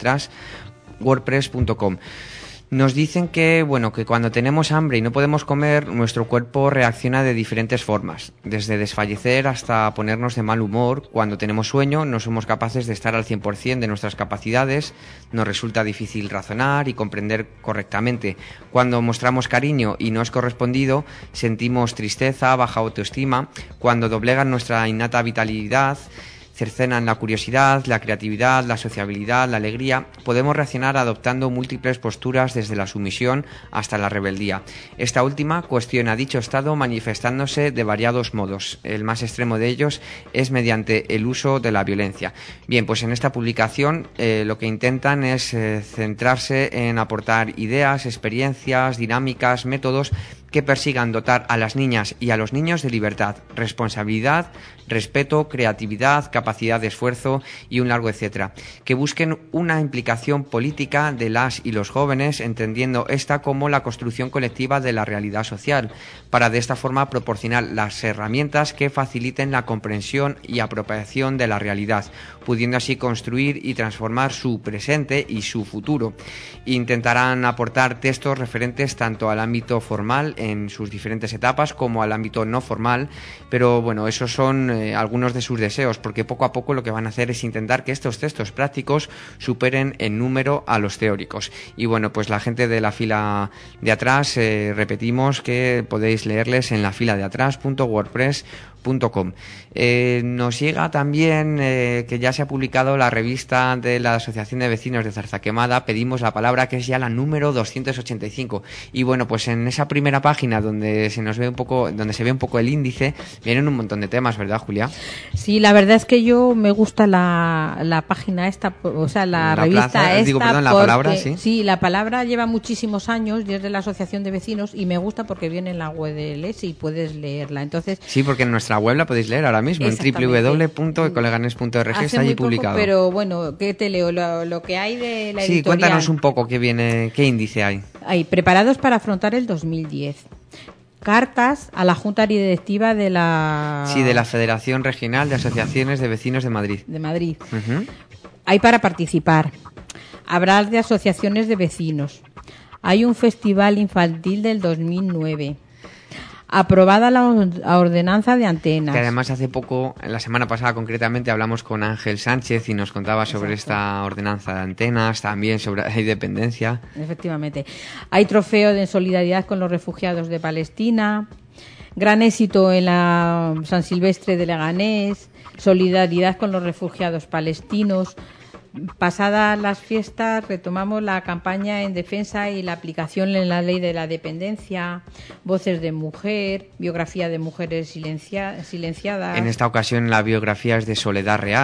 S2: enlafiladeatrás.wordpress.com. Nos dicen que cuando tenemos hambre y no podemos comer, nuestro cuerpo reacciona de diferentes formas, desde desfallecer hasta ponernos de mal humor. Cuando tenemos sueño no somos capaces de estar al 100% de nuestras capacidades, nos resulta difícil razonar y comprender correctamente. Cuando mostramos cariño y no es correspondido, sentimos tristeza, baja autoestima. Cuando doblegan nuestra innata vitalidad, cercenan la curiosidad, la creatividad, la sociabilidad, la alegría, podemos reaccionar adoptando múltiples posturas desde la sumisión hasta la rebeldía. Esta última cuestiona dicho estado manifestándose de variados modos. El más extremo de ellos es mediante el uso de la violencia. Bien, pues en esta publicación lo que intentan es centrarse en aportar ideas, experiencias, dinámicas, métodos que persigan dotar a las niñas y a los niños de libertad, responsabilidad, respeto, creatividad, capacidad de esfuerzo y un largo etcétera, que busquen una implicación política de las y los jóvenes, entendiendo esta como la construcción colectiva de la realidad social, para de esta forma proporcionar las herramientas que faciliten la comprensión y apropiación de la realidad, pudiendo así construir y transformar su presente y su futuro. Intentarán aportar textos referentes tanto al ámbito formal en sus diferentes etapas como al ámbito no formal, pero bueno, esos son algunos de sus deseos, porque poco a poco lo que van a hacer es intentar que estos textos prácticos superen en número a los teóricos. Y bueno, pues la gente de la fila de atrás, repetimos que podéis leerles en lafiladeatrás.wordpress.com. Nos llega también que ya se ha publicado la revista de la Asociación de Vecinos de Zarzaquemada, Pedimos la Palabra, que es ya la número 285, y bueno, pues en esa primera página donde se ve un poco el índice, vienen un montón de temas, ¿verdad, Julia?
S8: Sí, la verdad es que yo me gusta la página esta, o sea, la revista esta,
S2: la palabra, sí.
S8: Sí, la palabra lleva muchísimos años y es de la Asociación de Vecinos, y me gusta porque viene en la web de LES y puedes leerla. Entonces,
S2: sí, porque en nuestra web la podéis leer ahora mismo, en www.ecoleganes.org está allí publicado.
S8: Poco, pero bueno, ¿qué te leo? Lo que hay de la editorial.
S2: Sí, cuéntanos un poco qué índice hay.
S8: Hay preparados para afrontar el 2010. Cartas a la Junta Directiva de la...
S2: Sí, de la Federación Regional de Asociaciones de Vecinos de Madrid.
S8: Uh-huh. Hay para participar. Habrá de asociaciones de vecinos. Hay un festival infantil del 2009. Aprobada la ordenanza de antenas.
S2: Que además hace poco, la semana pasada concretamente, hablamos con Ángel Sánchez y nos contaba sobre esta ordenanza de antenas, también sobre la dependencia.
S8: Efectivamente. Hay trofeo de solidaridad con los refugiados de Palestina. Gran éxito en la San Silvestre de Leganés. Solidaridad con los refugiados palestinos. Pasadas las fiestas retomamos la campaña en defensa y la aplicación en la ley de la dependencia, voces de mujer, biografía de mujeres silenciadas.
S2: En esta ocasión la biografía es de Soledad Real,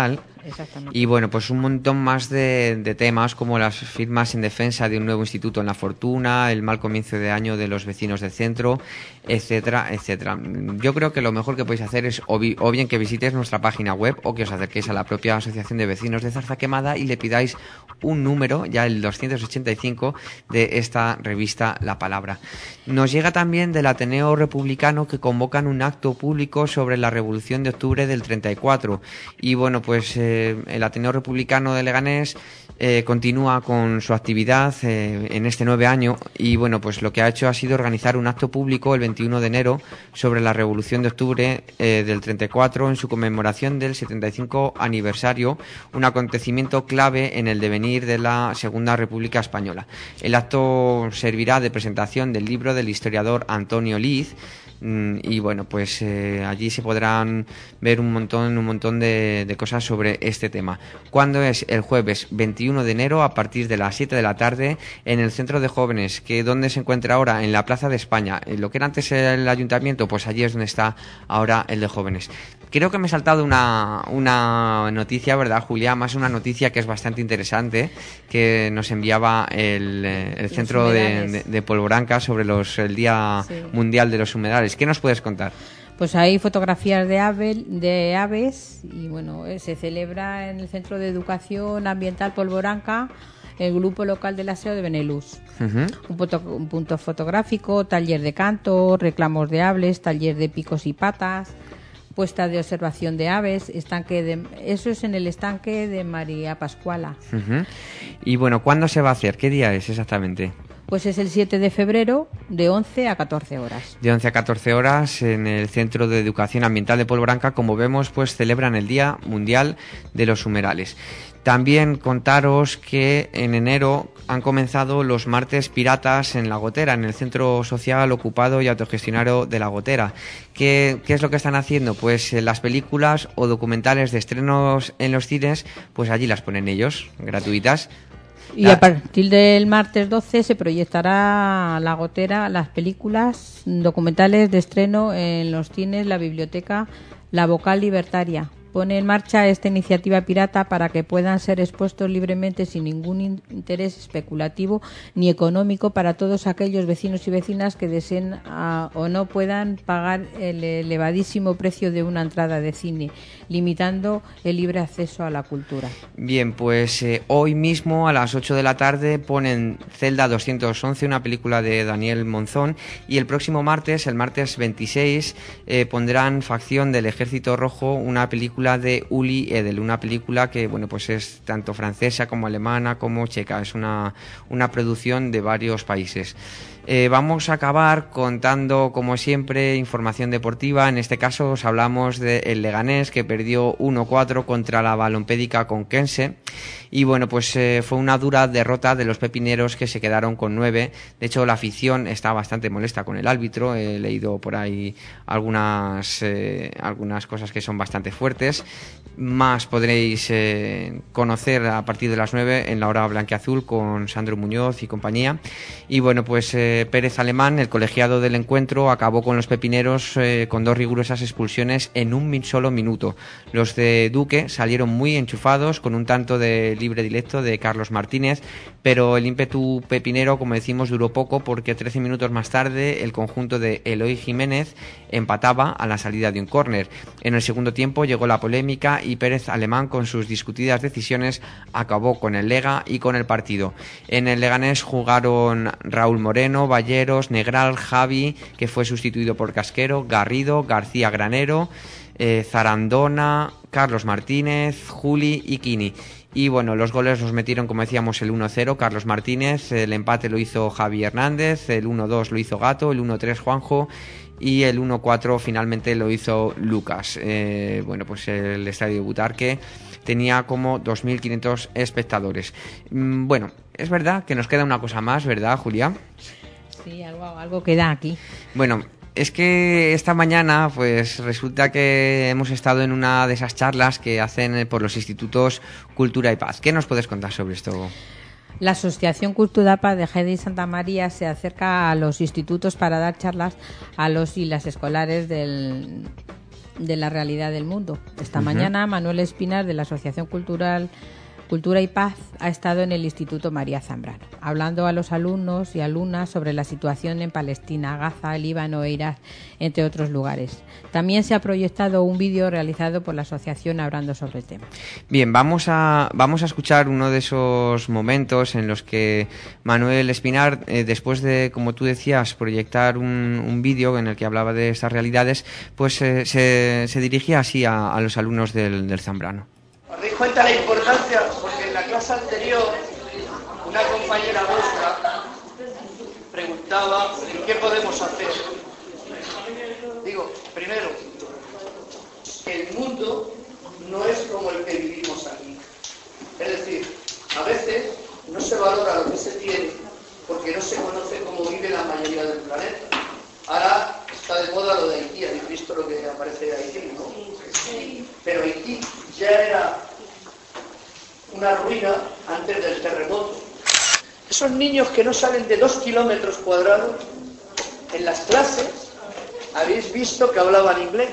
S8: Exactamente.
S2: Y bueno, pues un montón más de temas como las firmas en defensa de un nuevo instituto en La Fortuna, el mal comienzo de año de los vecinos del centro, etcétera, etcétera. Yo creo que lo mejor que podéis hacer es o bien que visitéis nuestra página web o que os acerquéis a la propia Asociación de Vecinos de Zarza Quemada y le pidáis un número, ya el 285, de esta revista La Palabra. Nos llega también del Ateneo Republicano que convocan un acto público sobre la Revolución de Octubre del 34. Y bueno, pues el Ateneo Republicano de Leganés continúa con su actividad en este 9 año y bueno, pues lo que ha hecho ha sido organizar un acto público el 21 de enero sobre la Revolución de Octubre del 34 en su conmemoración del 75 aniversario, un acontecimiento clave en el devenir de la Segunda República Española. El acto servirá de presentación del libro del historiador Antonio Liz. Y bueno, pues allí se podrán ver un montón de cosas sobre este tema. ¿Cuándo es? El jueves 21 de enero a partir de las 7 de la tarde en el Centro de Jóvenes, que ¿dónde se encuentra ahora? En la Plaza de España. Lo que era antes el Ayuntamiento, pues allí es donde está ahora el de Jóvenes. Creo que me he saltado una noticia, ¿verdad, Julia? Más una noticia que es bastante interesante, que nos enviaba el Centro de Polvoranca sobre el Día Mundial de los Humedales. ¿Qué nos puedes contar?
S8: Pues hay fotografías de aves y bueno, se celebra en el Centro de Educación Ambiental Polvoranca el Grupo Local del Aseo de Benelux. Un punto fotográfico, taller de canto, reclamos de aves, taller de picos y patas, puesta de observación de aves, eso es en el estanque de María Pascuala.
S2: Y bueno, ¿cuándo se va a hacer? ¿Qué día es exactamente?
S8: Pues es el 7 de febrero de 11 a 14 horas.
S2: De 11 a 14 horas en el Centro de Educación Ambiental de Polvoranca, como vemos, pues celebran el Día Mundial de los Humedales. También contaros que en enero han comenzado los martes piratas en La Gotera, en el Centro Social Ocupado y Autogestionario de La Gotera. ¿Qué es lo que están haciendo? Pues las películas o documentales de estrenos en los cines, pues allí las ponen ellos, gratuitas.
S8: Y a partir del martes 12 se proyectará La Gotera, las películas documentales de estreno en los cines, la biblioteca La Vocal Libertaria. Pone en marcha esta iniciativa pirata para que puedan ser expuestos libremente sin ningún interés especulativo ni económico para todos aquellos vecinos y vecinas que deseen o no puedan pagar el elevadísimo precio de una entrada de cine, limitando el libre acceso a la cultura.
S2: Bien, pues hoy mismo a las 8 de la tarde ponen Celda 211, una película de Daniel Monzón, y el próximo martes, el martes 26, pondrán Facción del Ejército Rojo, una película de Uli Edel, una película que bueno, pues es tanto francesa como alemana como checa, es una producción de varios países. Vamos a acabar contando, como siempre, información deportiva. En este caso os hablamos del Leganés, que perdió 1-4 contra la Balompédica Conquense. Y bueno, pues fue una dura derrota de los pepineros, que se quedaron con 9. De hecho, la afición está bastante molesta con el árbitro. He leído por ahí algunas cosas que son bastante fuertes. Más podréis conocer a partir de las 9 en la hora blanquiazul con Sandro Muñoz y compañía. Y bueno, pues Pérez Alemán, el colegiado del encuentro, acabó con los pepineros con 2 rigurosas expulsiones en un solo minuto. Los de Duque salieron muy enchufados con un tanto de libre directo de Carlos Martínez, pero el ímpetu pepinero, como decimos, duró poco, porque 13 minutos más tarde el conjunto de Eloy Jiménez empataba a la salida de un córner. En el segundo tiempo llegó la polémica y Pérez Alemán, con sus discutidas decisiones, acabó con el Lega y con el partido. En el Leganés jugaron Raúl Moreno, Balleros, Negral, Javi, que fue sustituido por Casquero, Garrido, García Granero, Zarandona, Carlos Martínez, Juli y Quini. Y bueno, los goles los metieron, como decíamos, el 1-0 Carlos Martínez, el empate lo hizo Javi Hernández, el 1-2 lo hizo Gato, el 1-3 Juanjo y el 1-4 finalmente lo hizo Lucas. Bueno, pues el estadio de Butarque tenía como 2.500 espectadores. Bueno, es verdad que nos queda una cosa más, ¿verdad, Julia?
S8: Sí, algo queda aquí.
S2: Bueno, es que esta mañana pues resulta que hemos estado en una de esas charlas que hacen por los institutos Cultura y Paz. ¿Qué nos puedes contar sobre esto?
S8: La Asociación Cultura Paz de Gede y Santa María se acerca a los institutos para dar charlas a los y las escolares del de la realidad del mundo. Esta mañana Manuel Espinar, de la Asociación Cultural Cultura y Paz, ha estado en el Instituto María Zambrano, hablando a los alumnos y alumnas sobre la situación en Palestina, Gaza, Líbano e Irak, entre otros lugares. También se ha proyectado un vídeo realizado por la asociación hablando sobre el tema.
S2: Bien, vamos a escuchar uno de esos momentos en los que Manuel Espinar, después de, como tú decías, proyectar un vídeo en el que hablaba de estas realidades, pues se dirigía así a los alumnos del Zambrano.
S1: ¿Os dais cuenta la importancia? Porque en la clase anterior una compañera vuestra preguntaba ¿qué podemos hacer? Digo, primero, el mundo no es como el que vivimos aquí. Es decir, a veces no se valora lo que se tiene porque no se conoce cómo vive la mayoría del planeta. Ahora está de moda lo de Haití, habéis visto lo que aparece de Haití, ¿no? Pero Haití ya era una ruina antes del terremoto. Esos niños que no salen de 2 kilómetros cuadrados, en las clases, ¿habéis visto que hablaban inglés?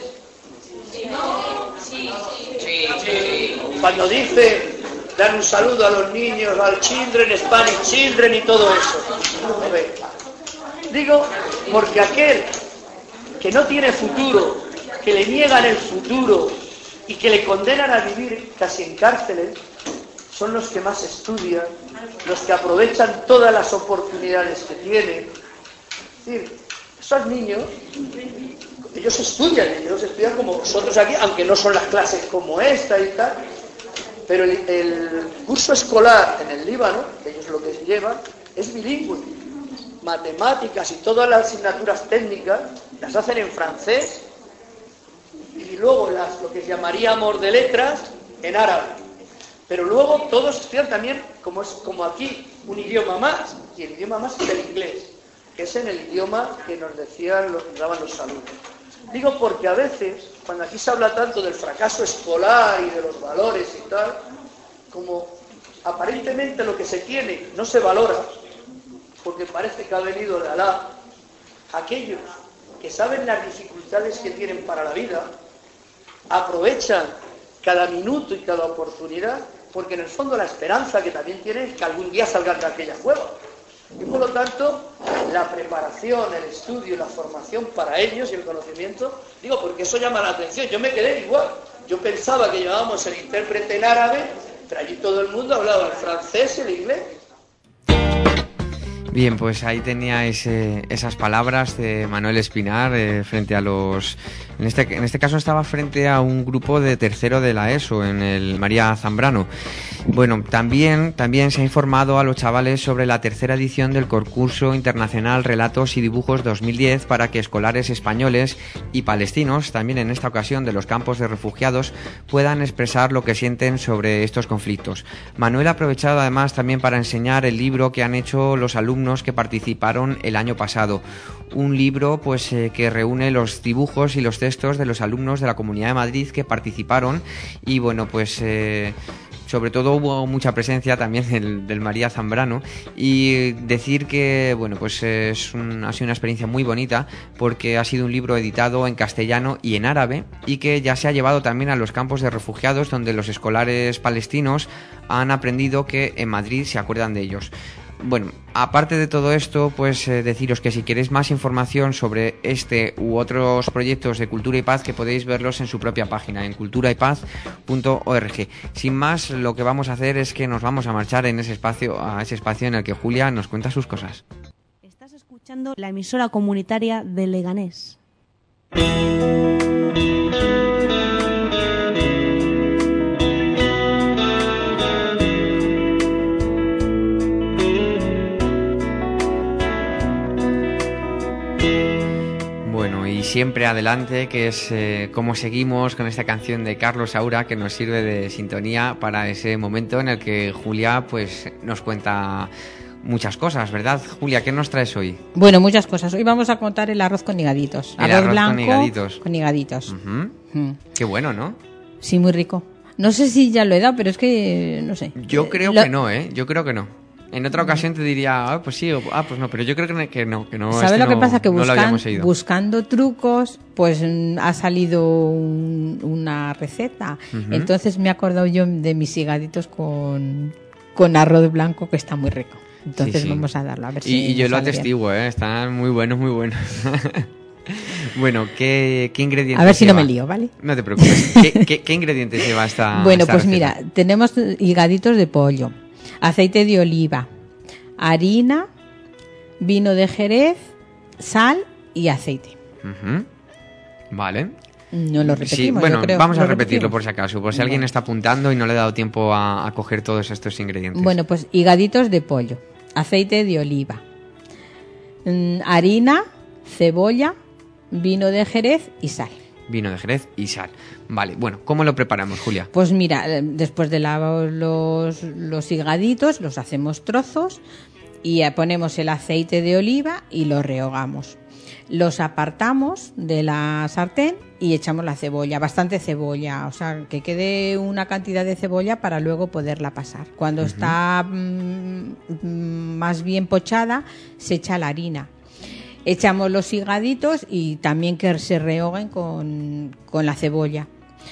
S1: Sí. Cuando dice, dan un saludo a los niños, al children, Spanish children y todo eso. Digo, porque aquel que no tiene futuro, que le niegan el futuro y que le condenan a vivir casi en cárceles, son los que más estudian, los que aprovechan todas las oportunidades que tienen. Es decir, esos niños, ellos estudian como vosotros aquí, aunque no son las clases como esta y tal, pero el curso escolar en el Líbano, que ellos lo que llevan, es bilingüe. Matemáticas y todas las asignaturas técnicas las hacen en francés y luego lo que llamaríamos de letras en árabe. Pero luego todos estudian también, como aquí, un idioma más, y el idioma más es el inglés, que es en el idioma que nos daban los alumnos. Digo porque a veces, cuando aquí se habla tanto del fracaso escolar y de los valores y tal, como aparentemente lo que se tiene no se valora, porque parece que ha venido de Alá, aquellos que saben las dificultades que tienen para la vida, aprovechan cada minuto y cada oportunidad, porque en el fondo la esperanza que también tienen es que algún día salgan de aquella cueva. Y por lo tanto, la preparación, el estudio, la formación para ellos y el conocimiento, digo, porque eso llama la atención. Yo me quedé igual. Yo pensaba que llevábamos el intérprete en árabe, pero allí todo el mundo hablaba el francés y el inglés.
S2: Bien, pues ahí teníais esas palabras de Manuel Espinar frente a los... En este caso estaba frente a un grupo de tercero de la ESO en el María Zambrano. Bueno, también se ha informado a los chavales sobre la tercera edición del concurso internacional Relatos y Dibujos 2010 para que escolares españoles y palestinos, también en esta ocasión de los campos de refugiados, puedan expresar lo que sienten sobre estos conflictos. Manuel ha aprovechado además también para enseñar el libro que han hecho los alumnos que participaron el año pasado. Un libro pues que reúne los dibujos y los textos de los alumnos de la Comunidad de Madrid que participaron y bueno pues sobre todo hubo mucha presencia también del María Zambrano y decir que bueno pues ha sido una experiencia muy bonita porque ha sido un libro editado en castellano y en árabe y que ya se ha llevado también a los campos de refugiados donde los escolares palestinos han aprendido que en Madrid se acuerdan de ellos. Bueno, aparte de todo esto, pues deciros que si queréis más información sobre este u otros proyectos de Cultura y Paz, que podéis verlos en su propia página, en culturaypaz.org. Sin más, lo que vamos a hacer es que nos vamos a marchar a ese espacio en el que Julia nos cuenta sus cosas.
S9: Estás escuchando la emisora comunitaria de Leganés.
S2: Y siempre adelante, que es cómo seguimos con esta canción de Carlos Saura que nos sirve de sintonía para ese momento en el que Julia pues nos cuenta muchas cosas, ¿verdad? Julia, ¿qué nos traes hoy?
S8: Bueno, muchas cosas. Hoy vamos a contar el arroz con higaditos.
S2: Arroz
S8: blanco con higaditos.
S2: Uh-huh. Qué bueno, ¿no?
S8: Sí, muy rico. No sé si ya lo he dado, pero es que no sé.
S2: Yo creo que no, ¿eh? Yo creo que no. En otra ocasión te diría, pues sí, pues no, pero yo creo que no.
S8: ¿Sabes lo que pasa? Que
S2: no
S8: buscando trucos, pues ha salido una receta.
S2: Uh-huh.
S8: Entonces me he acordado yo de mis higaditos con arroz blanco, que está muy rico. Entonces
S2: sí.
S8: Vamos a darlo, a ver si
S2: y yo lo
S8: sale
S2: atestiguo, bien. Están muy buenos, muy buenos. Bueno, ¿qué ingredientes
S8: A ver si
S2: lleva?
S8: No me lío, ¿vale?
S2: No te preocupes. ¿Qué ingredientes lleva esta
S8: Bueno,
S2: esta
S8: pues
S2: receta?
S8: mira, tenemos higaditos de pollo, aceite de oliva, harina, vino de Jerez, sal y aceite.
S2: Uh-huh. Vale.
S8: No lo repetimos,
S2: Sí, bueno,
S8: yo creo.
S2: vamos a
S8: ¿Lo
S2: repetirlo
S8: repetimos?
S2: por si acaso, por si alguien está apuntando y no le ha dado tiempo a coger todos estos ingredientes.
S8: Bueno, pues higaditos de pollo, aceite de oliva, harina, cebolla, vino de Jerez y sal.
S2: Vino de Jerez y sal. Vale, bueno, ¿cómo lo preparamos, Julia?
S8: Pues mira, después de lavar los higaditos, los hacemos trozos y ponemos el aceite de oliva y los rehogamos. Los apartamos de la sartén y echamos la cebolla, bastante cebolla, o sea, que quede una cantidad de cebolla para luego poderla pasar. Cuando está más bien pochada, se echa la harina. Echamos los higaditos y también que se rehoguen con la cebolla.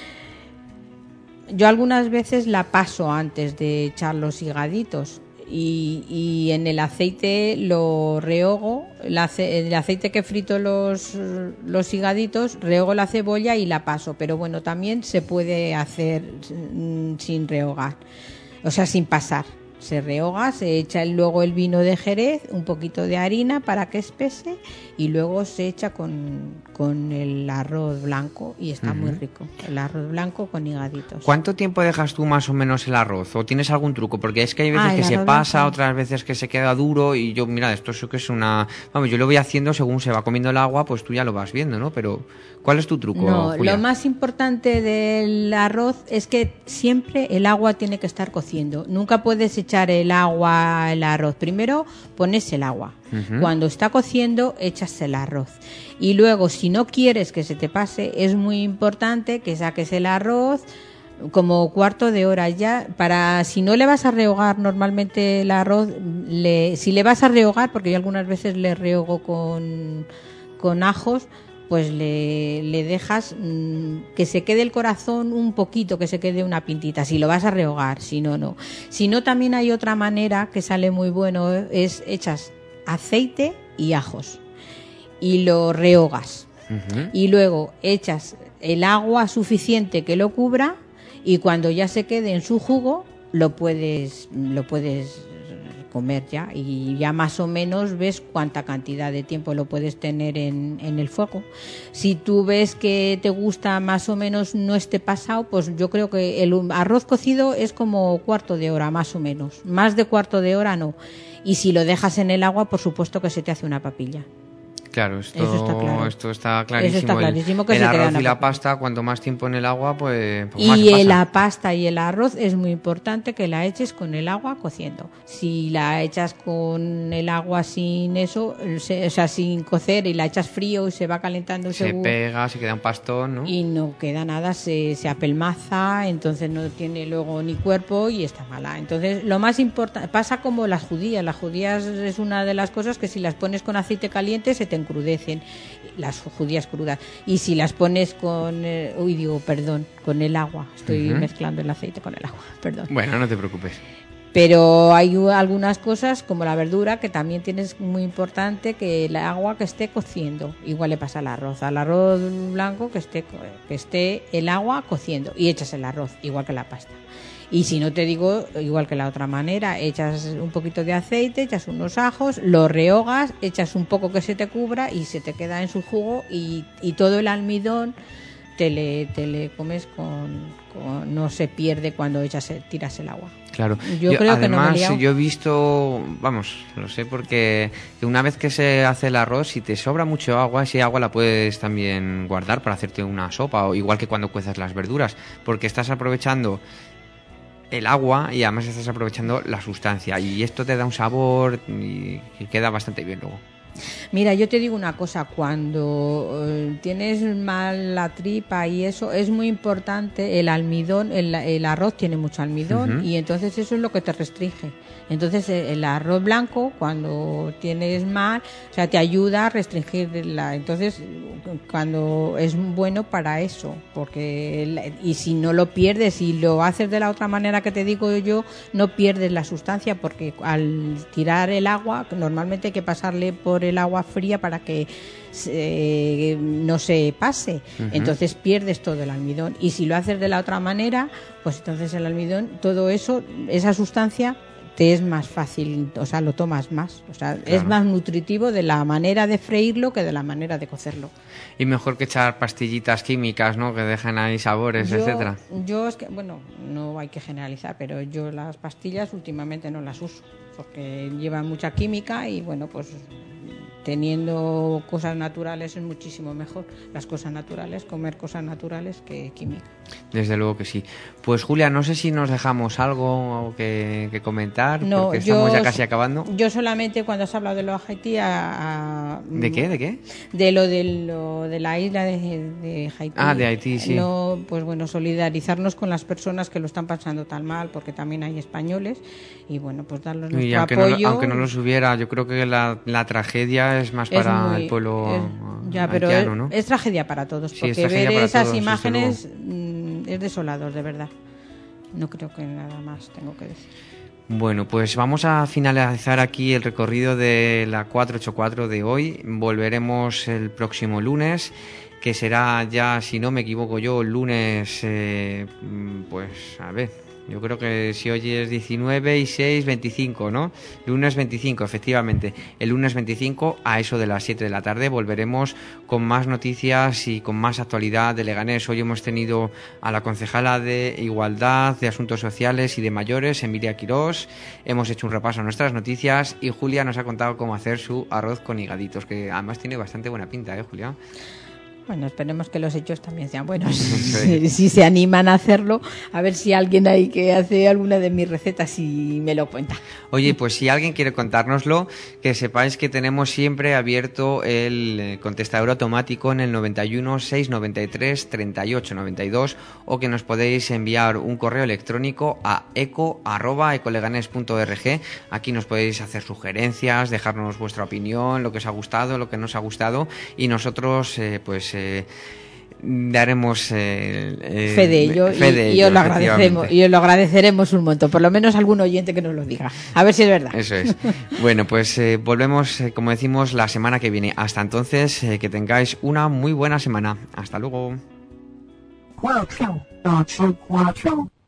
S8: Yo algunas veces la paso antes de echar los higaditos y en el aceite lo rehogo, el aceite que frito los higaditos, rehogo la cebolla y la paso, pero bueno, también se puede hacer sin rehogar, o sea, sin pasar. Se rehoga, se echa luego el vino de Jerez, un poquito de harina para que espese y luego se echa con el arroz blanco y está muy rico. El arroz blanco con higaditos.
S2: ¿Cuánto tiempo dejas tú más o menos el arroz? ¿O tienes algún truco? Porque es que hay veces que se pasa, otras veces que se queda duro y yo, mira, esto es que es una... Vamos, yo lo voy haciendo según se va comiendo el agua, pues tú ya lo vas viendo, ¿no? Pero ¿cuál es tu truco,
S8: No,
S2: Julia?
S8: lo más importante del arroz es que siempre el agua tiene que estar cociendo. Nunca puedes echar el agua al arroz. Primero pones el agua.
S2: Uh-huh.
S8: Cuando está cociendo, echas el arroz. Y luego, si no quieres que se te pase, es muy importante que saques el arroz como cuarto de hora ya, para si no le vas a rehogar normalmente el arroz, si le vas a rehogar, porque yo algunas veces le rehogo con ajos, pues le dejas que se quede el corazón un poquito, que se quede una pintita, si lo vas a rehogar, si no, no. Si no, también hay otra manera que sale muy bueno, es echas aceite y ajos y lo rehogas.
S2: Uh-huh.
S8: Y luego echas el agua suficiente que lo cubra y cuando ya se quede en su jugo lo puedes comer ya y ya más o menos ves cuánta cantidad de tiempo lo puedes tener en el fuego. Si tú ves que te gusta más o menos no esté pasado, pues yo creo que el arroz cocido es como cuarto de hora más o menos, más de cuarto de hora no. Y si lo dejas en el agua, por supuesto que se te hace una papilla.
S2: Claro,
S8: Eso está claro.
S2: Esto está clarísimo.
S8: Eso está clarísimo que
S2: el
S8: se te
S2: arroz
S8: queda
S2: y la
S8: una
S2: pasta, cuanto más tiempo en el agua, pues más
S8: y
S2: se pasa.
S8: la pasta y el arroz es muy importante que la eches con el agua cociendo. Si la echas con el agua sin eso, o sea, sin cocer y la echas frío y se va calentando
S2: se pega, se queda un pastón, ¿no?
S8: Y no queda nada, se apelmaza, entonces no tiene luego ni cuerpo y está mala. Entonces lo más importante, pasa como las judías es una de las cosas que si las pones con aceite caliente se te encrudecen, las judías crudas, y si las pones con con el agua, estoy mezclando el aceite con el agua, perdón.
S2: Bueno, no te preocupes.
S8: Pero hay algunas cosas como la verdura que también tienes muy importante que el agua que esté cociendo. Igual le pasa al arroz blanco que esté el agua cociendo y echas el arroz igual que la pasta. Y si no te digo, igual que la otra manera, echas un poquito de aceite, echas unos ajos, lo rehogas, echas un poco que se te cubra y se te queda en su jugo y todo el almidón te le comes no se pierde cuando tiras el agua.
S2: Claro.
S8: Yo creo
S2: además,
S8: que no me he liado.
S2: yo he visto, vamos, lo sé porque que una vez que se hace el arroz, si te sobra mucho agua, ese agua la puedes también guardar para hacerte una sopa, o igual que cuando cueces las verduras, porque estás aprovechando el agua y además estás aprovechando la sustancia y esto te da un sabor y queda bastante bien luego.
S8: Mira, yo te digo una cosa, cuando tienes mal la tripa y eso, es muy importante el almidón, el arroz tiene mucho almidón y entonces eso es lo que te restringe. Entonces el arroz blanco, cuando tienes mal, o sea, te ayuda a restringir entonces cuando es bueno para eso, porque y si no lo pierdes y lo haces de la otra manera que te digo yo, no pierdes la sustancia, porque al tirar el agua, normalmente hay que pasarle por el agua fría para que no se pase, entonces pierdes todo el almidón, y si lo haces de la otra manera, pues entonces el almidón, todo eso, esa sustancia te es más fácil, o sea, lo tomas más, o sea, claro, es más nutritivo de la manera de freírlo que de la manera de cocerlo.
S2: Y mejor que echar pastillitas químicas, ¿no?, que dejan ahí sabores, etcétera.
S8: Yo es que, bueno, no hay que generalizar, pero yo las pastillas últimamente no las uso, porque llevan mucha química y, bueno, pues teniendo cosas naturales es muchísimo mejor. Las cosas naturales, comer cosas naturales que química.
S2: Desde luego que sí. Pues Julia, no sé si nos dejamos algo que comentar,
S8: no,
S2: porque estamos ya casi acabando.
S8: Yo solamente, cuando has hablado de lo de Haití,
S2: ¿De qué? ¿De qué?
S8: De lo de la isla de Haití.
S2: Ah, de Haití, sí.
S8: No, pues bueno, solidarizarnos con las personas que lo están pasando tan mal, porque también hay españoles, y bueno, pues darles nuestro apoyo.
S2: Aunque no los hubiera, yo creo que la tragedia es más para el pueblo haitiano, ¿no?
S8: Es tragedia para todos,
S2: sí,
S8: porque ver esas imágenes es desolador, de verdad. No creo que nada más tengo que decir.
S2: Bueno, pues vamos a finalizar aquí el recorrido de la 484 de hoy. Volveremos el próximo lunes, que será ya, si no me equivoco yo, lunes, pues a ver, yo creo que si hoy es 19 y 6, 25, ¿no? Lunes 25, efectivamente. El lunes 25 a eso de las 7 de la tarde volveremos con más noticias y con más actualidad de Leganés. Hoy hemos tenido a la concejala de Igualdad, de Asuntos Sociales y de Mayores, Emilia Quirós. Hemos hecho un repaso a nuestras noticias y Julia nos ha contado cómo hacer su arroz con higaditos, que además tiene bastante buena pinta, ¿eh, Julia?
S8: Bueno, esperemos que los hechos también sean buenos. Si se animan a hacerlo, a ver si alguien ahí que hace alguna de mis recetas y me lo cuenta.
S2: Oye, pues si alguien quiere contárnoslo, que sepáis que tenemos siempre abierto el contestador automático en el 91 693 38 92, o que nos podéis enviar un correo electrónico a eco@ecoleganes.org. Aquí nos podéis hacer sugerencias, dejarnos vuestra opinión, lo que os ha gustado, lo que no os ha gustado, y nosotros daremos
S8: fe de ello, y os lo agradecemos, y os lo agradeceremos un montón, por lo menos algún oyente que nos lo diga, a ver si es verdad.
S2: Eso es. Bueno, pues volvemos, como decimos, la semana que viene. Hasta entonces, que tengáis una muy buena semana. Hasta luego. 484